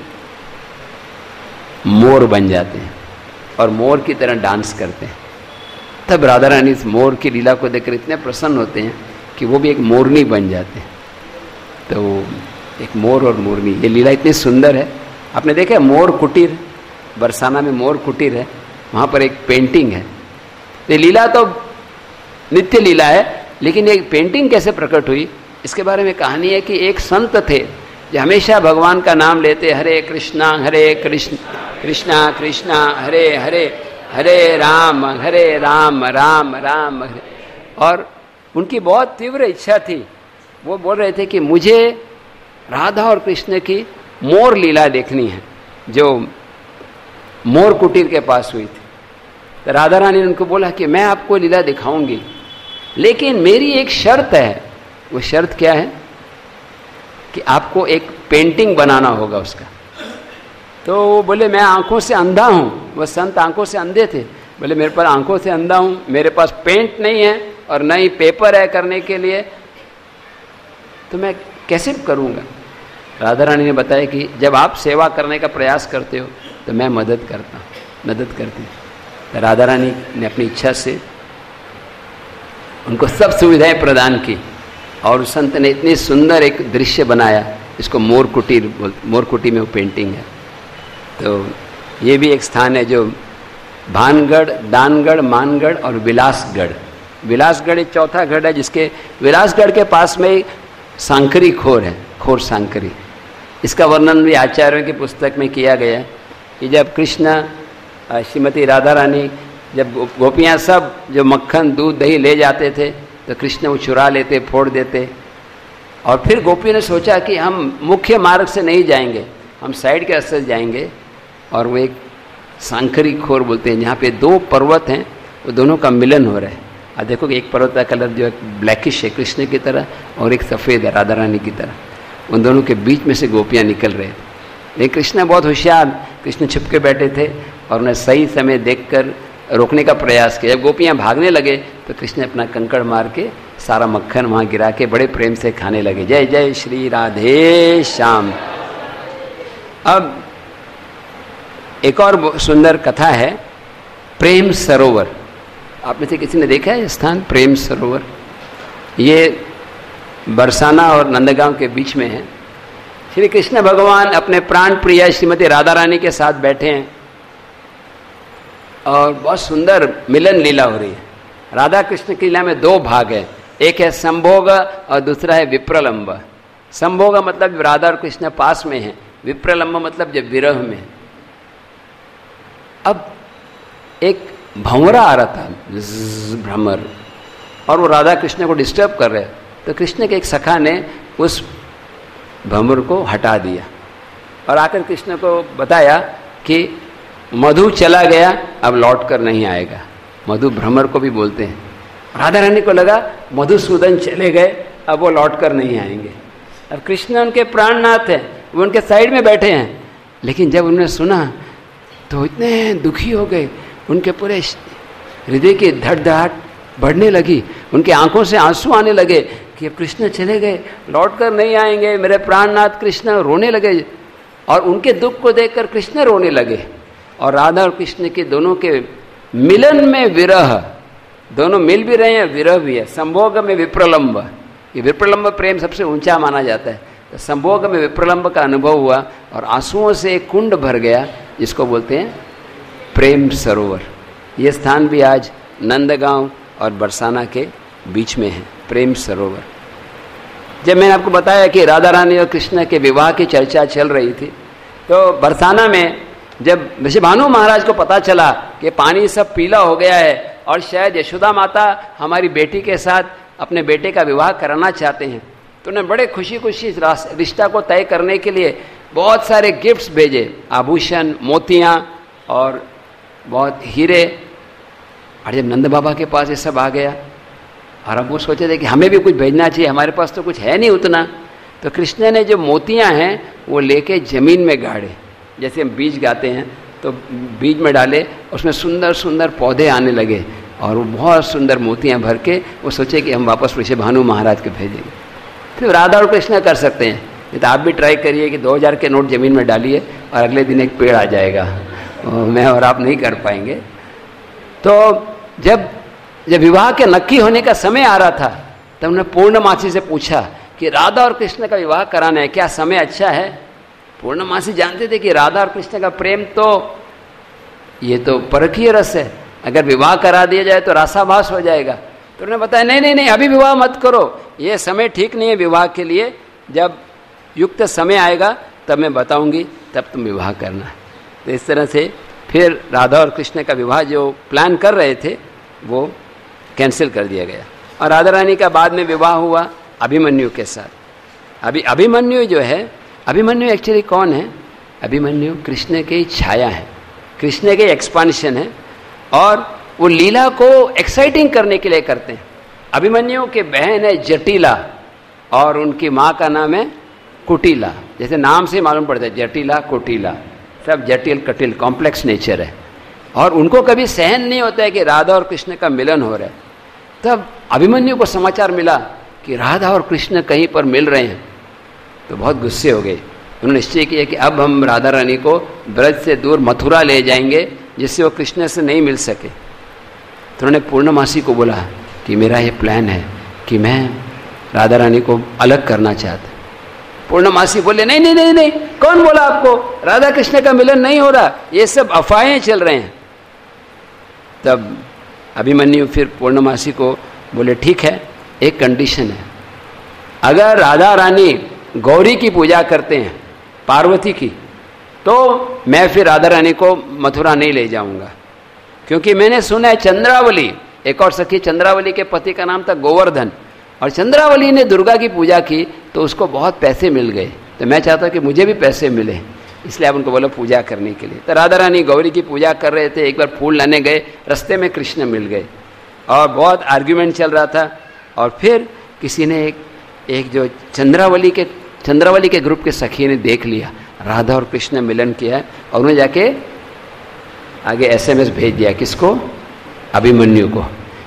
मोर बन जाते हैं और मोर की तरह डांस करते हैं। तब राधा रानी इस मोर की लीला को देखकर इतने प्रसन्न होते हैं कि वो भी एक मोरनी बन जाते हैं। तो एक मोर और मोरनी, ये लीला इतनी सुंदर है। आपने देखा मोर कुटीर, बरसाना में मोर कुटीर है, वहाँ पर एक पेंटिंग है। ये लीला तो नित्य लीला है, लेकिन एक पेंटिंग कैसे प्रकट हुई इसके बारे में कहानी है कि एक संत थे जो हमेशा भगवान का नाम लेते, हरे कृष्णा कृष्णा कृष्णा हरे हरे, हरे राम राम राम हरे। और उनकी बहुत तीव्र इच्छा थी, वो बोल रहे थे कि मुझे राधा और कृष्ण की मोर लीला देखनी है जो मोर कुटीर के पास हुई थी। तो राधा रानी ने उनको बोला कि मैं आपको लीला दिखाऊंगी, लेकिन मेरी एक शर्त है। वो शर्त क्या है कि आपको एक पेंटिंग बनाना होगा उसका। तो वो बोले मैं आंखों से अंधा हूँ, वो संत आंखों से अंधे थे। बोले मेरे पास आंखों से अंधा हूँ, मेरे पास पेंट नहीं है और न ही पेपर है करने के लिए, तो मैं कैसे करूँगा? राधा रानी ने बताया कि जब आप सेवा करने का प्रयास करते हो तो मैं मदद करती हूँ। तो राधा रानी ने अपनी इच्छा से उनको सब सुविधाएं प्रदान की और उस संत ने इतनी सुंदर एक दृश्य बनाया, इसको मोर कुटी में वो पेंटिंग है। तो ये भी एक स्थान है जो भानगढ़, दानगढ़, मानगढ़ और विलासगढ़। विलासगढ़ एक चौथा गढ़ है जिसके विलासगढ़ के पास में सांकरी खोर है, खोर सांकरी। इसका वर्णन भी आचार्यों की पुस्तक में किया गया है कि जब कृष्ण श्रीमती राधा रानी, जब गोपियाँ सब जो मक्खन दूध दही ले जाते थे तो कृष्ण वो चुरा लेते, फोड़ देते। और फिर गोपियों ने सोचा कि हम मुख्य मार्ग से नहीं जाएंगे, हम साइड के रास्ते से जाएंगे। और वो एक सांकरी खोर बोलते हैं, जहाँ पे दो पर्वत हैं, वो दोनों का मिलन हो रहा है। अब देखो कि एक पर्वत का कलर जो है ब्लैकिश है कृष्ण की तरह और एक सफ़ेद है राधा रानी की तरह। उन दोनों के बीच में से गोपियाँ निकल रहे थे। लेकिन कृष्ण बहुत होशियार, कृष्ण छिप के बैठे थे और उन्हें सही समय देखकर रोकने का प्रयास किया। जब गोपियाँ भागने लगे तो कृष्ण ने अपना कंकड़ मार के सारा मक्खन वहां गिरा के बड़े प्रेम से खाने लगे। जय जय श्री राधे श्याम। अब एक और सुंदर कथा है, प्रेम सरोवर। आप में से किसी ने देखा है स्थान प्रेम सरोवर? ये बरसाना और नंदगांव के बीच में है। श्री कृष्ण भगवान अपने प्राण प्रिया श्रीमती राधा रानी के साथ बैठे हैं और बहुत सुंदर मिलन लीला हो रही है। राधा कृष्ण की लीला में दो भाग है, एक है संभोग और दूसरा है विप्रलंब। संभोग मतलब राधा और कृष्ण पास में है, विप्रलंब मतलब जब विरह में है। अब एक भंवरा आ रहा था, भ्रमर, और वो राधा कृष्ण को डिस्टर्ब कर रहे, तो कृष्ण के एक सखा ने उस भंवर को हटा दिया और आकर कृष्ण को बताया कि मधु चला गया, अब लौट कर नहीं आएगा। मधु भ्रमर को भी बोलते हैं। राधा रानी को लगा मधुसूदन चले गए, अब वो लौट कर नहीं आएंगे। अब कृष्ण उनके प्राणनाथ हैं, वो उनके साइड में बैठे हैं, लेकिन जब उन्होंने सुना तो इतने दुखी हो गए, उनके पूरे हृदय की धड़धड़ाहट बढ़ने लगी, उनके आंखों से आंसू आने लगे कि अब कृष्ण चले गए, लौट कर नहीं आएंगे, मेरे प्राणनाथ कृष्ण रोने लगे। और उनके दुख को देखकर कृष्ण रोने लगे। और राधा और कृष्ण के दोनों के मिलन में विरह, दोनों मिल भी रहे हैं, विरह भी है। संभोग में विप्रलंब, ये विप्रलंब प्रेम सबसे ऊंचा माना जाता है। तो संभोग में विप्रलंब का अनुभव हुआ और आंसुओं से एक कुंड भर गया, जिसको बोलते हैं प्रेम सरोवर। ये स्थान भी आज नंदगांव और बरसाना के बीच में है, प्रेम सरोवर। जब मैंने आपको बताया कि राधा रानी और कृष्ण के विवाह की चर्चा चल रही थी, तो बरसाना में जब वृषभानु महाराज को पता चला कि पानी सब पीला हो गया है और शायद यशोदा माता हमारी बेटी के साथ अपने बेटे का विवाह कराना चाहते हैं, तो उन्होंने बड़े खुशी खुशी रिश्ता को तय करने के लिए बहुत सारे गिफ्ट्स भेजे, आभूषण, मोतियाँ और बहुत हीरे। और जब नंद बाबा के पास ये सब आ गया और अब वो सोचे थे कि हमें भी कुछ भेजना चाहिए, हमारे पास तो कुछ है नहीं उतना, तो कृष्ण ने जो मोतियाँ हैं वो लेके जमीन में गाड़े, जैसे हम बीज गाते हैं तो बीज में डाले, उसमें सुंदर सुंदर पौधे आने लगे और वो बहुत सुंदर मोतियाँ भर के वो सोचे कि हम वापस वृषभानु महाराज के भेजेंगे। फिर राधा और कृष्ण कर सकते हैं, नहीं तो आप भी ट्राई करिए कि 2000 के नोट जमीन में डालिए और अगले दिन एक पेड़ आ जाएगा। मैं और आप नहीं कर पाएंगे। तो जब विवाह के नक्की होने का समय आ रहा था, तब उन्होंने पूर्णमासी से पूछा कि राधा और कृष्ण का विवाह कराना है, क्या समय अच्छा है? पूर्णमासी जानते थे कि राधा और कृष्ण का प्रेम तो ये तो परकीय रस है, अगर विवाह करा दिया जाए तो रासाभास हो जाएगा। तो उन्होंने बताया नहीं, अभी विवाह मत करो, ये समय ठीक नहीं है विवाह के लिए, जब युक्त समय आएगा तब मैं बताऊंगी, तब तुम विवाह करना। तो इस तरह से फिर राधा और कृष्ण का विवाह जो प्लान कर रहे थे वो कैंसिल कर दिया गया और राधा रानी का बाद में विवाह हुआ अभिमन्यु के साथ। अभिमन्यु जो है, अभिमन्यु एक्चुअली कौन है? अभिमन्यु कृष्ण की छाया है, कृष्ण के एक्सपांशन है और वो लीला को एक्साइटिंग करने के लिए करते हैं। अभिमन्यु के बहन है जटिला और उनकी माँ का नाम है कुटिला, जैसे नाम से मालूम पड़ता है, जटिला कुटिला, सब जटिल कटिल कॉम्प्लेक्स नेचर है। और उनको कभी सहन नहीं होता है कि राधा और कृष्ण का मिलन हो रहा है। तब अभिमन्यु को समाचार मिला कि राधा और कृष्ण कहीं पर मिल रहे हैं, तो बहुत गुस्से हो गए। उन्होंने निश्चय किया कि अब हम राधा रानी को ब्रज से दूर मथुरा ले जाएंगे, जिससे वो कृष्ण से नहीं मिल सके। तो उन्होंने पूर्णमासी को बोला कि मेरा ये प्लान है कि मैं राधा रानी को अलग करना चाहता। पूर्णमासी बोले नहीं, कौन बोला आपको? राधा कृष्ण का मिलन नहीं हो रहा, ये सब अफवाहें चल रहे हैं। तब अभिमन्यु फिर पूर्णमासी को बोले ठीक है, एक कंडीशन है, अगर राधा रानी गौरी की पूजा करते हैं, पार्वती की, तो मैं फिर राधा रानी को मथुरा नहीं ले जाऊंगा, क्योंकि मैंने सुना है चंद्रावली, एक और सखी चंद्रावली के पति का नाम था गोवर्धन, और चंद्रावली ने दुर्गा की पूजा की तो उसको बहुत पैसे मिल गए, तो मैं चाहता हूँ कि मुझे भी पैसे मिले, इसलिए आप उनको बोलो पूजा करने के लिए। तो राधा रानी गौरी की पूजा कर रहे थे, एक बार फूल लाने गए, रास्ते में कृष्ण मिल गए और बहुत आर्ग्यूमेंट चल रहा था। और फिर किसी ने एक जो चंद्रावली के ग्रुप के सखी ने देख लिया राधा और कृष्ण मिलन किया, और उन्हें जाके आगे SMS भेज दिया, किसको? अभिमन्यु को,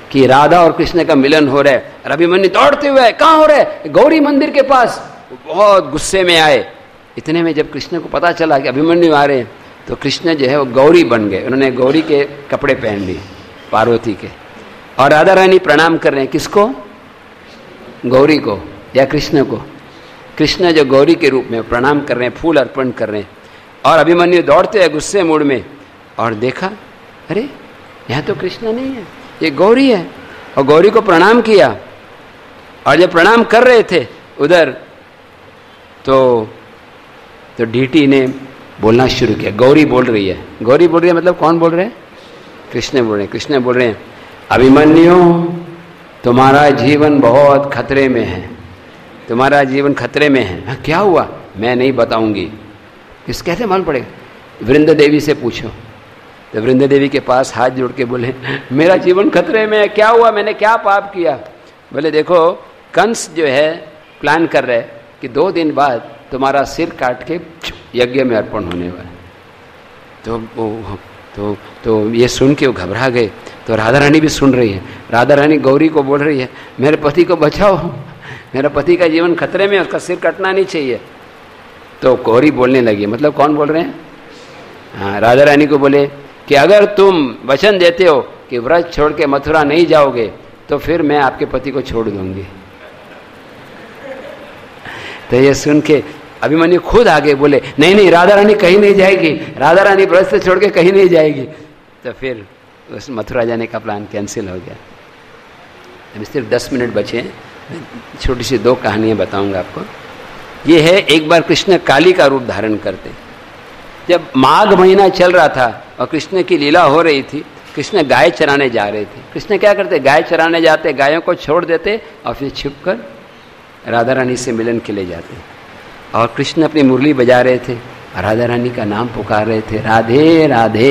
कि राधा और कृष्ण का मिलन हो रहा है। और अभिमन्यु दौड़ते हुए, कहाँ हो रहा है? गौरी मंदिर के पास। बहुत गुस्से में आए। इतने में जब कृष्ण को पता चला कि अभिमन्यु आ रहे हैं, तो कृष्ण जो है वो गौरी बन गए। उन्होंने गौरी के कपड़े पहन लिए, पार्वती के। और राधा रानी प्रणाम कर रहे हैं, किसको? गौरी को या कृष्ण को? कृष्ण जो गौरी के रूप में प्रणाम कर रहे हैं, फूल अर्पण कर रहे हैं। और अभिमन्यु दौड़ते हैं गुस्से मूड में, और देखा अरे यहाँ तो कृष्ण नहीं है, ये गौरी है। और गौरी को प्रणाम किया। और जब प्रणाम कर रहे थे उधर, तो डीटी ने बोलना शुरू किया। गौरी बोल रही है। गौरी बोल रही है मतलब कौन बोल रहे हैं? कृष्ण बोल रहे हैं। कृष्ण बोल रहे हैं, अभिमन्यु तुम्हारा जीवन बहुत खतरे में है, तुम्हारा जीवन खतरे में है। क्या हुआ? मैं नहीं बताऊंगी। किस कैसे मालूम पड़ेगा? वृंद देवी से पूछो। तो वृंद देवी के पास हाथ जोड़ के बोले, मेरा जीवन खतरे में है, क्या हुआ? मैंने क्या पाप किया? बोले देखो, कंस जो है प्लान कर रहे कि 2 दिन बाद तुम्हारा सिर काट के यज्ञ में अर्पण होने वाला। तो ये सुन के वो घबरा गए। तो राधा रानी भी सुन रही है। राधा रानी गौरी को बोल रही है, मेरे पति को बचाओ, मेरा पति का जीवन खतरे में, उसका सिर कटना नहीं चाहिए। तो गौरी बोलने लगी। मतलब कौन बोल रहे हैं? हाँ, राधा रानी को बोले कि अगर तुम वचन देते हो कि व्रत छोड़ के मथुरा नहीं जाओगे, तो फिर मैं आपके पति को छोड़ दूंगी। तो ये सुन के अभिमन्यु खुद आगे बोले, नहीं नहीं, राधा रानी कहीं नहीं जाएगी, राधा रानी व्रत से छोड़ के कहीं नहीं जाएगी। तो फिर उस मथुरा जाने का प्लान कैंसिल हो गया। अभी सिर्फ 10 मिनट बचे हैं, छोटी सी 2 कहानियां बताऊंगा आपको। ये है, एक बार कृष्ण काली का रूप धारण करते। जब माघ महीना चल रहा था और कृष्ण की लीला हो रही थी, कृष्ण गाय चराने जा रहे थे। कृष्ण क्या करते? गाय चराने जाते, गायों को छोड़ देते और फिर छिपकर राधा रानी से मिलन के लिए जाते। और कृष्ण अपनी मुरली बजा रहे थे, राधा रानी का नाम पुकार रहे थे, राधे राधे।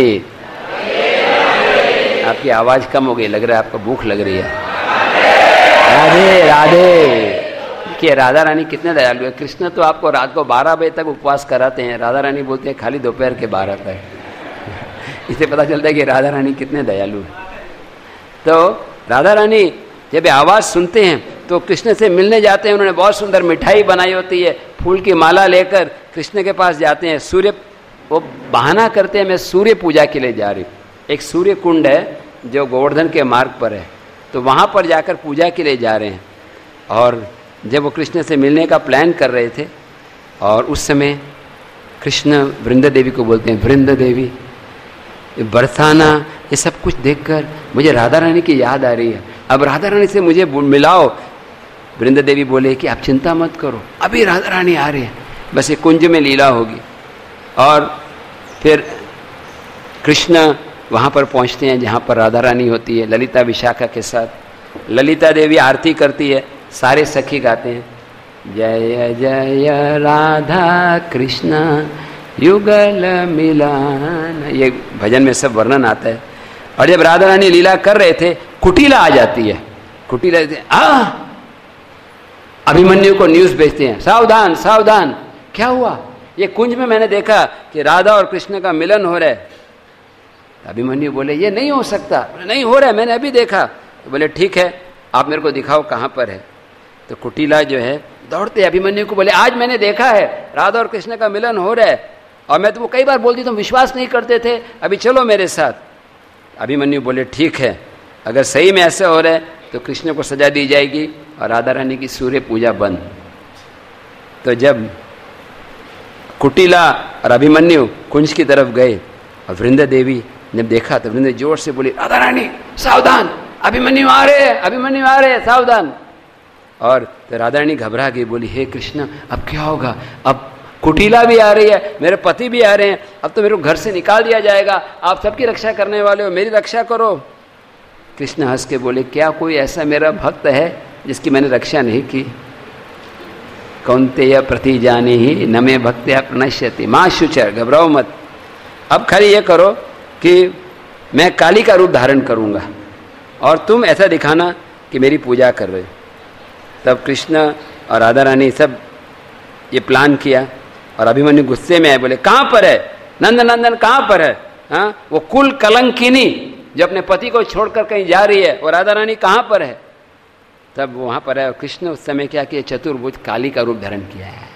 आपकी आवाज कम हो गई, लग रहा है आपको भूख लग रही है। राधे राधे। कि राधा रानी कितने दयालु है। कृष्ण तो आपको रात को 12 बजे तक उपवास कराते हैं, राधा रानी बोलते हैं खाली दोपहर के 12 तक। इससे पता चलता है कि राधा रानी कितने दयालु है। तो राधा रानी जब आवाज सुनते हैं तो कृष्ण से मिलने जाते हैं। उन्होंने बहुत सुंदर मिठाई बनाई होती है, फूल की माला लेकर कृष्ण के पास जाते हैं। सूर्य, वो बहाना करते हैं मैं सूर्य पूजा के लिए जा रही हूँ। एक सूर्य कुंड है जो गोवर्धन के मार्ग पर है, तो वहाँ पर जाकर पूजा के लिए जा रहे हैं। और जब वो कृष्ण से मिलने का प्लान कर रहे थे, और उस समय कृष्ण वृंद देवी को बोलते हैं, वृंद देवी, बरसाना, ये सब कुछ देखकर मुझे राधा रानी की याद आ रही है, अब राधा रानी से मुझे मिलाओ। वृंद देवी बोले कि आप चिंता मत करो, अभी राधा रानी आ रही है, बस ये कुंज में लीला होगी। और फिर कृष्ण वहाँ पर पहुँचते हैं जहाँ पर राधा रानी होती है, ललिता विशाखा के साथ। ललिता देवी आरती करती है, सारे सखी गाते हैं, जय जय राधा कृष्ण युगल मिलन। ये भजन में सब वर्णन आता है। और जब राधा रानी लीला कर रहे थे, कुटिला आ जाती है। कुटिला अभिमन्यु को न्यूज भेजते हैं, सावधान सावधान, क्या हुआ? ये कुंज में मैंने देखा कि राधा और कृष्ण का मिलन हो रहा है। अभिमन्यु बोले ये नहीं हो सकता। नहीं हो रहा है, मैंने अभी देखा। तो बोले ठीक है, आप मेरे को दिखाओ कहाँ पर है। तो कुटिला जो है दौड़ते अभिमन्यु को बोले आज मैंने देखा है राधा और कृष्ण का मिलन हो रहा है, और मैं तुमको कई बार बोलती तुम विश्वास नहीं करते थे, अभी चलो मेरे साथ। अभिमन्यु बोले ठीक है, अगर सही में ऐसा हो रहा है तो कृष्ण को सजा दी जाएगी और राधा रानी की सूर्य पूजा बंद। तो जब कुटिला और अभिमन्यु कुंज की तरफ गए और वृंद देवी ने देखा तो वृंद जोर से बोली, राधा रानी सावधान, अभिमन्यु आ रहे हैं, अभिमन्यु आ रहे हैं, सावधान। और तो राधा रानी घबरा गई, बोली हे कृष्ण अब क्या होगा? अब कुटिला भी आ रही है, मेरे पति भी आ रहे हैं, अब तो मेरे को घर से निकाल दिया जाएगा, आप सबकी रक्षा करने वाले हो, मेरी रक्षा करो। कृष्ण हंस के बोले क्या कोई ऐसा मेरा भक्त है जिसकी मैंने रक्षा नहीं की? कौन्तेय प्रति जाने ही न मे भक्त्या प्रणश्यति मां शुचर, घबराओ मत। अब खाली ये करो कि मैं काली का रूप धारण करूंगा और तुम ऐसा दिखाना कि मेरी पूजा कर रहे हो। तब कृष्ण और राधा रानी सब ये प्लान किया और अभिमन्यु गुस्से में आए, बोले कहाँ पर है नंद नंदन, कहाँ पर है? हाँ, वो कुल कलंकिनी जो अपने पति को छोड़कर कहीं जा रही है, और राधा रानी कहाँ पर है? तब वहां पर है। कृष्ण उस समय क्या किया? चतुर्भुज काली का रूप धारण किया है,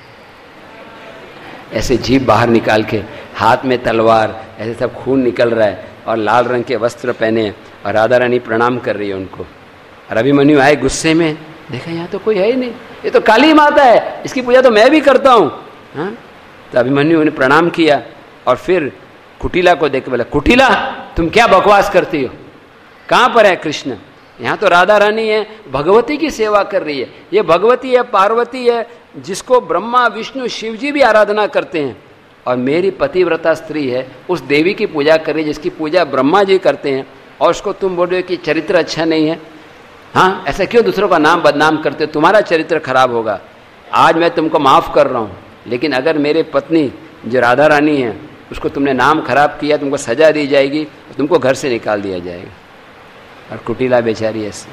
ऐसे जीभ बाहर निकाल के, हाथ में तलवार, ऐसे सब खून निकल रहा है, और लाल रंग के वस्त्र पहने, और राधा रानी प्रणाम कर रही है उनको। और अभिमन्यु आए गुस्से में, देखा यहाँ तो कोई है ही नहीं, ये तो काली माता है, इसकी पूजा तो मैं भी करता हूँ। हाँ, तो अभिमन्यु ने प्रणाम किया, और फिर कुटिला को देख के बोला, कुटिला तुम क्या बकवास करती हो? कहाँ पर है कृष्ण? यहाँ तो राधा रानी है, भगवती की सेवा कर रही है। ये भगवती है, पार्वती है, जिसको ब्रह्मा विष्णु शिव जी भी आराधना करते हैं, और मेरी पतिव्रता स्त्री है, उस देवी की पूजा कर रही है जिसकी पूजा ब्रह्मा जी करते हैं, और उसको तुम बोल रहे हो कि चरित्र अच्छा नहीं है। हाँ, ऐसा क्यों दूसरों का नाम बदनाम करते हो? तुम्हारा चरित्र खराब होगा। आज मैं तुमको माफ़ कर रहा हूँ, लेकिन अगर मेरे पत्नी जो राधा रानी है उसको तुमने नाम खराब किया, तुमको सजा दी जाएगी, तुमको घर से निकाल दिया जाएगा। और कुटिला बेचारी ऐसे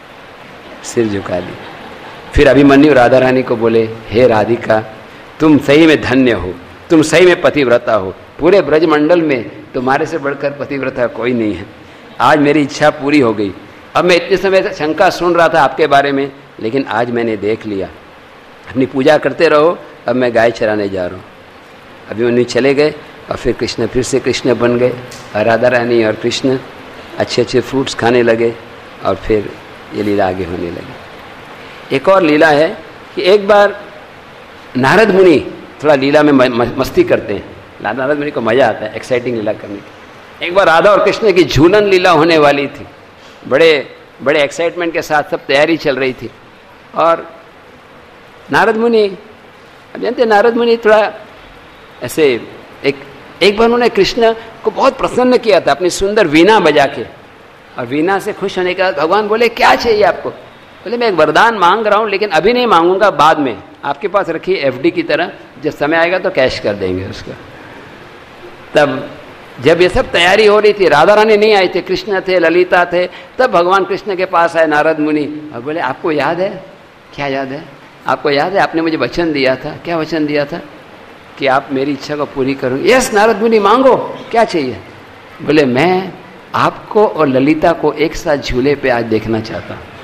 सिर झुका ली। फिर अभिमन्यु राधा रानी को बोले, हे राधिका, तुम सही में धन्य हो, तुम सही में पतिव्रता हो, पूरे ब्रजमंडल में तुम्हारे से बढ़कर पतिव्रता कोई नहीं है। आज मेरी इच्छा पूरी हो गई। अब मैं इतने समय से शंका सुन रहा था आपके बारे में, लेकिन आज मैंने देख लिया। अपनी पूजा करते रहो, अब मैं गाय चराने जा रहा हूँ। अभिमन्यु चले गए, और फिर कृष्ण फिर से कृष्ण बन गए, और राधा रानी और कृष्ण अच्छे अच्छे फ्रूट्स खाने लगे, और फिर ये लीला आगे होने लगी। एक और लीला है कि एक बार नारद मुनि थोड़ा लीला में मस्ती करते हैं। नारद मुनि को मजा आता है एक्साइटिंग लीला करने की। एक बार राधा और कृष्ण की झूलन लीला होने वाली थी, बड़े बड़े एक्साइटमेंट के साथ सब तैयारी चल रही थी। और नारद मुनि, अब जानते नारद मुनि थोड़ा ऐसे एक बार उन्होंने कृष्ण को बहुत प्रसन्न किया था अपनी सुंदर वीणा बजा के, और वीणा से खुश होने के बाद भगवान बोले, क्या चाहिए आपको? बोले, मैं एक वरदान मांग रहा हूँ, लेकिन अभी नहीं मांगूंगा, बाद में। आपके पास रखिए एफडी की तरह, जब समय आएगा तो कैश कर देंगे उसको। तब जब ये सब तैयारी हो रही थी, राधा रानी नहीं आई थी, कृष्ण थे, ललिता थे, तब भगवान कृष्ण के पास आए नारद मुनि और बोले, आपको याद है? क्या याद है? आपको याद है आपने मुझे वचन दिया था? क्या वचन दिया था? कि आप मेरी इच्छा को पूरी करोगे। यस नारद मुनि, मांगो, क्या चाहिए? बोले, मैं आपको और ललिता को एक साथ झूले पे आज देखना चाहता हूँ।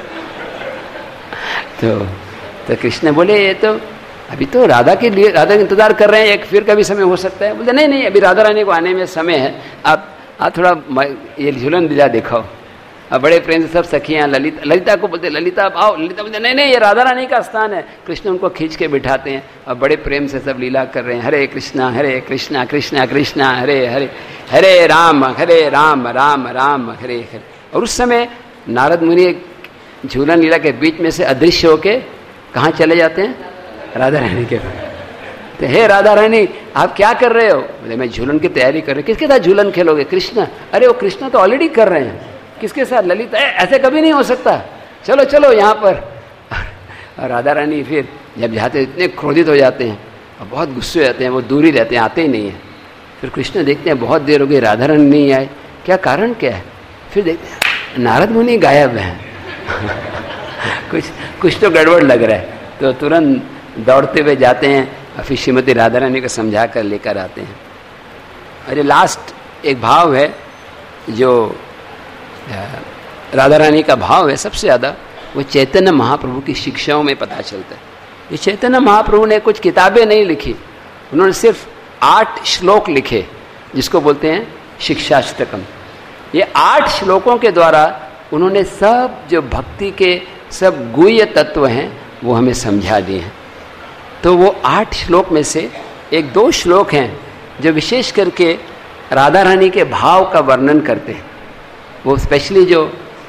तो कृष्ण बोले, ये तो अभी तो राधा के लिए, राधा का इंतजार कर रहे हैं, एक फिर कभी समय हो सकता है। बोले, नहीं नहीं, अभी राधा रानी को आने में समय है, आप थोड़ा ये झूलन लीला दिखाओ। अब बड़े प्रेम से सब सखियां ललिता को बोलते, ललिता आओ। ललिता बोलते, नहीं नहीं, ये राधा रानी का स्थान है। कृष्ण उनको खींच के बिठाते हैं, और बड़े प्रेम से सब लीला कर रहे हैं। हरे कृष्णा कृष्णा कृष्णा हरे हरे, हरे राम राम राम हरे हरे। और उस समय नारद मुनि झूलन लीला के बीच में से अदृश्य होके कहाँ चले जाते हैं? राधा रानी के पास। तो हे राधा रानी, आप क्या कर रहे हो? बोले, मैं झूलन की तैयारी कर रही हूँ। किसके साथ झूलन खेलोगे? कृष्ण। अरे वो कृष्ण तो ऑलरेडी कर रहे हैं। किसके साथ? ललिता। ऐसे कभी नहीं हो सकता, चलो चलो यहाँ पर। और राधा रानी फिर जब जाते इतने क्रोधित हो जाते हैं और बहुत गुस्से हो जाते हैं, वो दूर ही रहते हैं, आते ही नहीं है। फिर कृष्ण देखते हैं बहुत देर हो गई, राधा रानी नहीं आए, क्या कारण क्या है? फिर देखते हैं नारद मुनि गायब हैं। कुछ तो गड़बड़ लग रहा है। तो तुरंत दौड़ते हुए जाते हैं, और फिर श्रीमती राधा रानी को समझा कर लेकर आते हैं। अरे लास्ट एक भाव है जो राधा रानी का भाव है सबसे ज़्यादा, वो चैतन्य महाप्रभु की शिक्षाओं में पता चलता है। ये चैतन्य महाप्रभु ने कुछ किताबें नहीं लिखी, उन्होंने सिर्फ 8 श्लोक लिखे, जिसको बोलते हैं शिक्षाष्टकम। ये 8 श्लोकों के द्वारा उन्होंने सब जो भक्ति के सब गुह्य तत्व हैं वो हमें समझा दिए हैं। तो वो 8 श्लोक में से 1-2 श्लोक हैं जो विशेष करके राधा रानी के भाव का वर्णन करते हैं। वो स्पेशली जो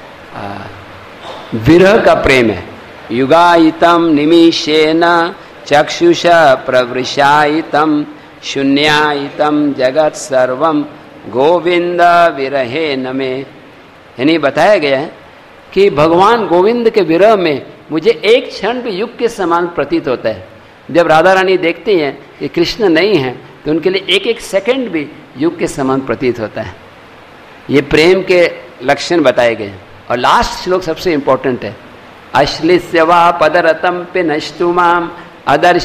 विरह का प्रेम है। युगायितम निमिषेन चक्षुषा प्रवृषायितम शून्यायितम जगत सर्वम गोविंद विरहे नमे। यानी बताया गया है कि भगवान गोविंद के विरह में मुझे एक क्षण भी युग के समान प्रतीत होता है। जब राधा रानी देखती हैं कि कृष्ण नहीं है, तो उनके लिए एक एक सेकंड भी युग के समान प्रतीत होता है। ये प्रेम के लक्षण बताए गए हैं। और लास्ट श्लोक सबसे इंपॉर्टेंट है। अश्लिष्य वा पदरतम पे नष्टुमाम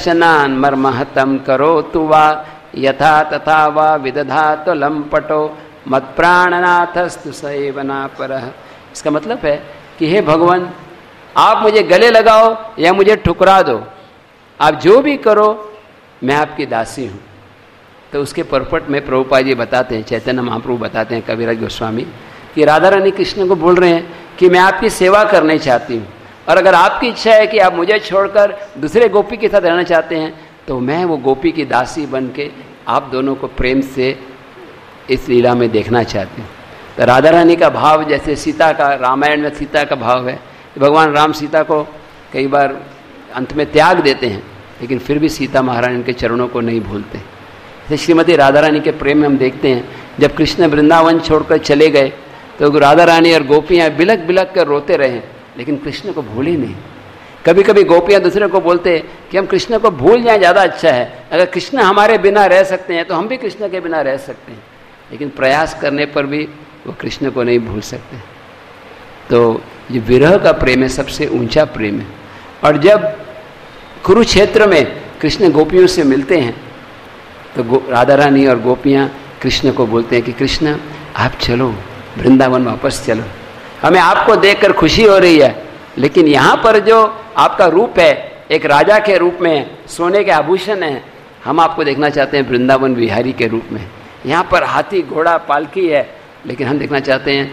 अदर्शनान मर्महतम करो तु वा यथा तथा वा विदधात लंपटो मत प्राणनाथस्तु सैवना परः। इसका मतलब है कि हे भगवान, आप मुझे गले लगाओ या मुझे ठुकरा दो, आप जो भी करो मैं आपकी दासी हूं। तो उसके परपट में प्रभुपाद जी बताते हैं, चैतन्य महाप्रभु बताते हैं, कविराज गोस्वामी, कि राधा रानी कृष्ण को बोल रहे हैं कि मैं आपकी सेवा करना चाहती हूँ, और अगर आपकी इच्छा है कि आप मुझे छोड़कर दूसरे गोपी के साथ रहना चाहते हैं तो मैं वो गोपी की दासी बन के आप दोनों को प्रेम से इस लीला में देखना चाहती हूँ। तो राधा रानी का भाव जैसे सीता का, रामायण में सीता का भाव है, भगवान राम सीता को कई बार अंत में त्याग देते हैं, लेकिन फिर भी सीता महारानी के चरणों को नहीं भूलते। जैसे श्रीमती राधा रानी के प्रेम में हम देखते हैं, जब कृष्ण वृंदावन छोड़कर चले गए तो राधा रानी और गोपियाँ बिलक बिलक कर रोते रहे, लेकिन कृष्ण को भूले नहीं। कभी कभी गोपियाँ दूसरे को बोलते कि हम कृष्ण को भूल जाएं, ज़्यादा अच्छा है, अगर कृष्ण हमारे बिना रह सकते हैं तो हम भी कृष्ण के बिना रह सकते हैं, लेकिन प्रयास करने पर भी वो कृष्ण को नहीं भूल सकते। तो ये विरह का प्रेम है, सबसे ऊंचा प्रेम है। और जब कुरुक्षेत्र में कृष्ण गोपियों से मिलते हैं तो राधा रानी और गोपियाँ कृष्ण को बोलते हैं कि कृष्ण आप चलो वृंदावन वापस चलो, हमें आपको देखकर खुशी हो रही है, लेकिन यहाँ पर जो आपका रूप है एक राजा के रूप में, सोने के आभूषण हैं, हम आपको देखना चाहते हैं वृंदावन विहारी के रूप में। यहाँ पर हाथी घोड़ा पालकी है, लेकिन हम देखना चाहते हैं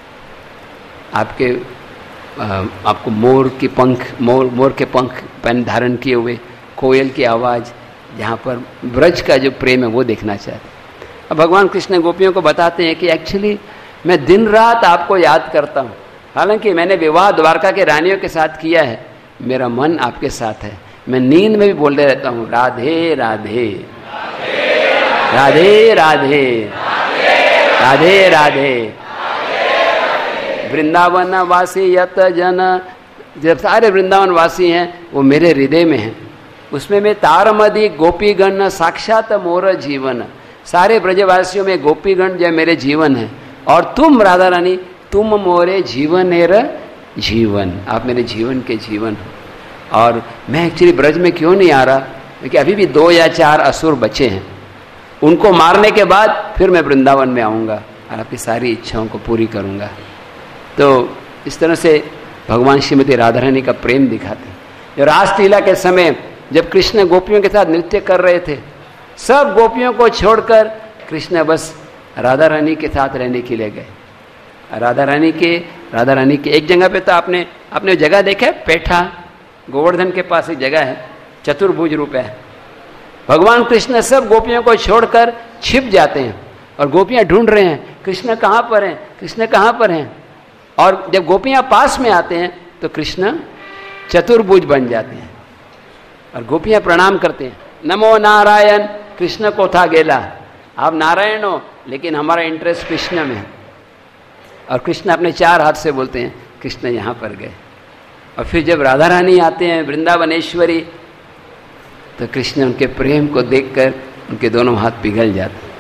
आपको मोर के पंख पहन धारण किए हुए, कोयल की आवाज़, जहाँ पर ब्रज का जो प्रेम है वो देखना चाहते हैं। अब भगवान कृष्ण गोपियों को बताते हैं कि एक्चुअली मैं दिन रात आपको याद करता हूँ, हालांकि मैंने विवाह द्वारका के रानियों के साथ किया है, मेरा मन आपके साथ है, मैं नींद में भी बोलते रहता हूँ राधे राधे राधे राधे राधे राधे। वृंदावन वासी यत जन, जब सारे वृंदावन वासी हैं वो मेरे हृदय में हैं, उसमें मैं तारमदि गोपीगण साक्षात मोर जीवन, सारे ब्रजवासियों में गोपीगण जो मेरे जीवन है, और तुम राधा रानी तुम मोरे जीवनेर जीवन, आप मेरे जीवन के जीवन हो। और मैं एक्चुअली ब्रज में क्यों नहीं आ रहा, क्योंकि अभी भी 2 या 4 असुर बचे हैं, उनको मारने के बाद फिर मैं वृंदावन में आऊँगा और आपकी सारी इच्छाओं को पूरी करूँगा। तो इस तरह से भगवान श्रीमती राधा रानी का प्रेम दिखाते हैं। जो रासलीला के समय जब कृष्ण गोपियों के साथ नृत्य कर रहे थे, सब गोपियों को छोड़कर कृष्ण बस राधा रानी के साथ रहने के लिए गए। राधा रानी के एक जगह पे तो आपने जगह देखा है, पेठा गोवर्धन के पास एक जगह है, चतुर्भुज रूप है। भगवान कृष्ण सब गोपियों को छोड़कर छिप जाते हैं और गोपियां ढूंढ रहे हैं कृष्ण कहाँ पर हैं, कृष्ण कहाँ पर हैं। और जब गोपियां पास में आते हैं तो कृष्ण चतुर्भुज बन जाते हैं और गोपियां प्रणाम करते हैं, नमो नारायण, कृष्ण को था गेला, आप नारायण हो लेकिन हमारा इंटरेस्ट कृष्ण में है। और कृष्ण अपने 4 हाथ से बोलते हैं कृष्ण यहाँ पर गए। और फिर जब राधा रानी आते हैं वृंदावनेश्वरी, तो कृष्ण उनके प्रेम को देखकर उनके दोनों हाथ पिघल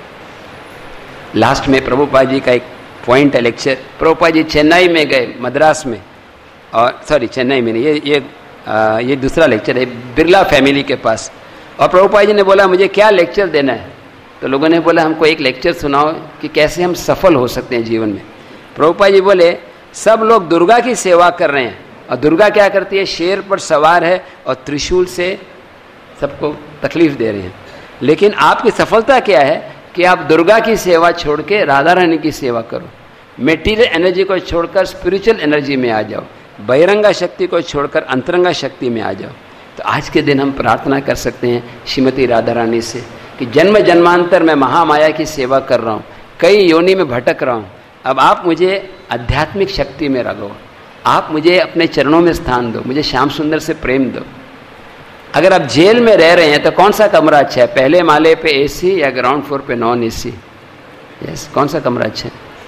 जाते। लास्ट में प्रभुपाद जी का एक पॉइंट है लेक्चर। प्रभुपाद जी चेन्नई में गए, मद्रास में, और सॉरी चेन्नई में नहीं, ये दूसरा लेक्चर है, बिरला फैमिली के पास। और प्रभुपाद जी ने बोला मुझे क्या लेक्चर देना है, तो लोगों ने बोला हमको एक लेक्चर सुनाओ कि कैसे हम सफल हो सकते हैं जीवन में। प्रभुपाद जी बोले सब लोग दुर्गा की सेवा कर रहे हैं, और दुर्गा क्या करती है, शेर पर सवार है और त्रिशूल से सबको तकलीफ दे रहे हैं, लेकिन आपकी सफलता क्या है कि आप दुर्गा की सेवा छोड़ के राधा रानी की सेवा करो। मेटीरियल एनर्जी को छोड़कर स्पिरिचुअल एनर्जी में आ जाओ, बहिरंगा शक्ति को छोड़कर अंतरंगा शक्ति में आ जाओ। तो आज के दिन हम प्रार्थना कर सकते हैं श्रीमती राधा रानी से कि जन्म जन्मांतर में महामाया की सेवा कर रहा हूँ, कई योनि में भटक रहा हूँ, अब आप मुझे आध्यात्मिक शक्ति में रखो, आप मुझे अपने चरणों में स्थान दो, मुझे श्याम सुंदर से प्रेम दो। अगर आप जेल में रह रहे हैं तो कौन सा कमरा अच्छा है, पहले माले पे एसी या ग्राउंड फ्लोर पे नॉन एसी? यस, कौन सा कमरा अच्छा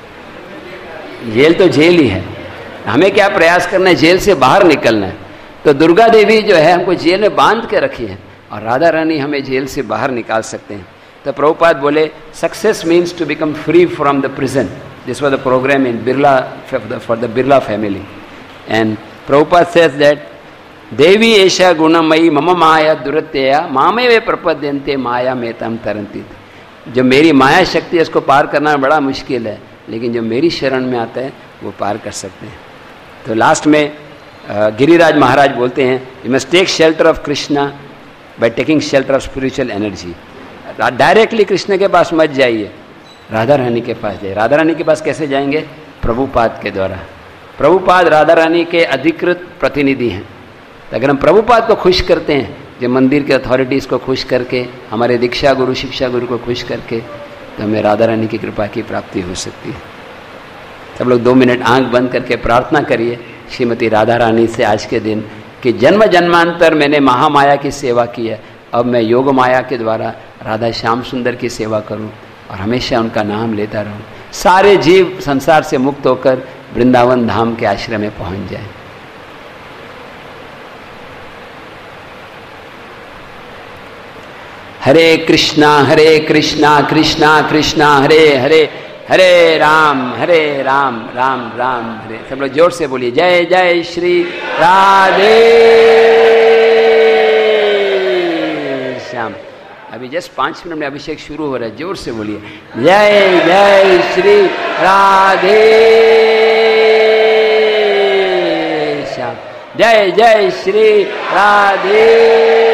है? जेल तो जेल ही है, हमें क्या प्रयास करना है, जेल से बाहर निकलना है। तो दुर्गा देवी जो है हमको जेल में बांध के रखी है, और राधा रानी हमें जेल से बाहर निकाल सकते हैं। तो प्रभुपाद बोले success means to become free from the prison. This was the program in Birla for the Birla family, and Prabhupada says that देवी एषा गुणमयी मम माया दुरत्यया मामे वे प्रपद्यन्ते माया में तम तरंती। जो मेरी माया शक्ति है उसको पार करना बड़ा मुश्किल है, लेकिन जो मेरी शरण में आता है वो पार कर सकते हैं। तो लास्ट में गिरिराज महाराज बोलते हैं, you must take shelter of Krishna by taking shelter of spiritual energy. Directly Krishna के पास मत जाइए, राधा रानी के पास जाइए। राधा रानी के पास कैसे जाएंगे? प्रभुपाद के द्वारा। प्रभुपाद राधा रानी के अधिकृत प्रतिनिधि हैं। तो अगर हम प्रभुपाद को खुश करते हैं, जो मंदिर के अथॉरिटीज़ को खुश करके, हमारे दीक्षा गुरु शिक्षा गुरु को खुश करके, तो हमें राधा रानी की कृपा की प्राप्ति हो सकती है। सब लोग 2 मिनट आंख बंद करके प्रार्थना करिए श्रीमती राधा रानी से आज के दिन कि जन्म जन्मांतर मैंने महामाया की सेवा की है, अब मैं योग माया के द्वारा राधा श्याम सुंदर की सेवा करूं और हमेशा उनका नाम लेता रहूं। सारे जीव संसार से मुक्त होकर वृंदावन धाम के आश्रम में पहुंच जाएं। हरे कृष्णा कृष्णा कृष्णा हरे हरे, हरे राम राम राम हरे। सब लोग जोर से बोलिए, जय जय श्री राधे श्याम। अभी जस्ट 5 मिनट में अभिषेक शुरू हो रहा है, जोर से बोलिए, जय जय श्री राधे श्याम, जय जय श्री राधे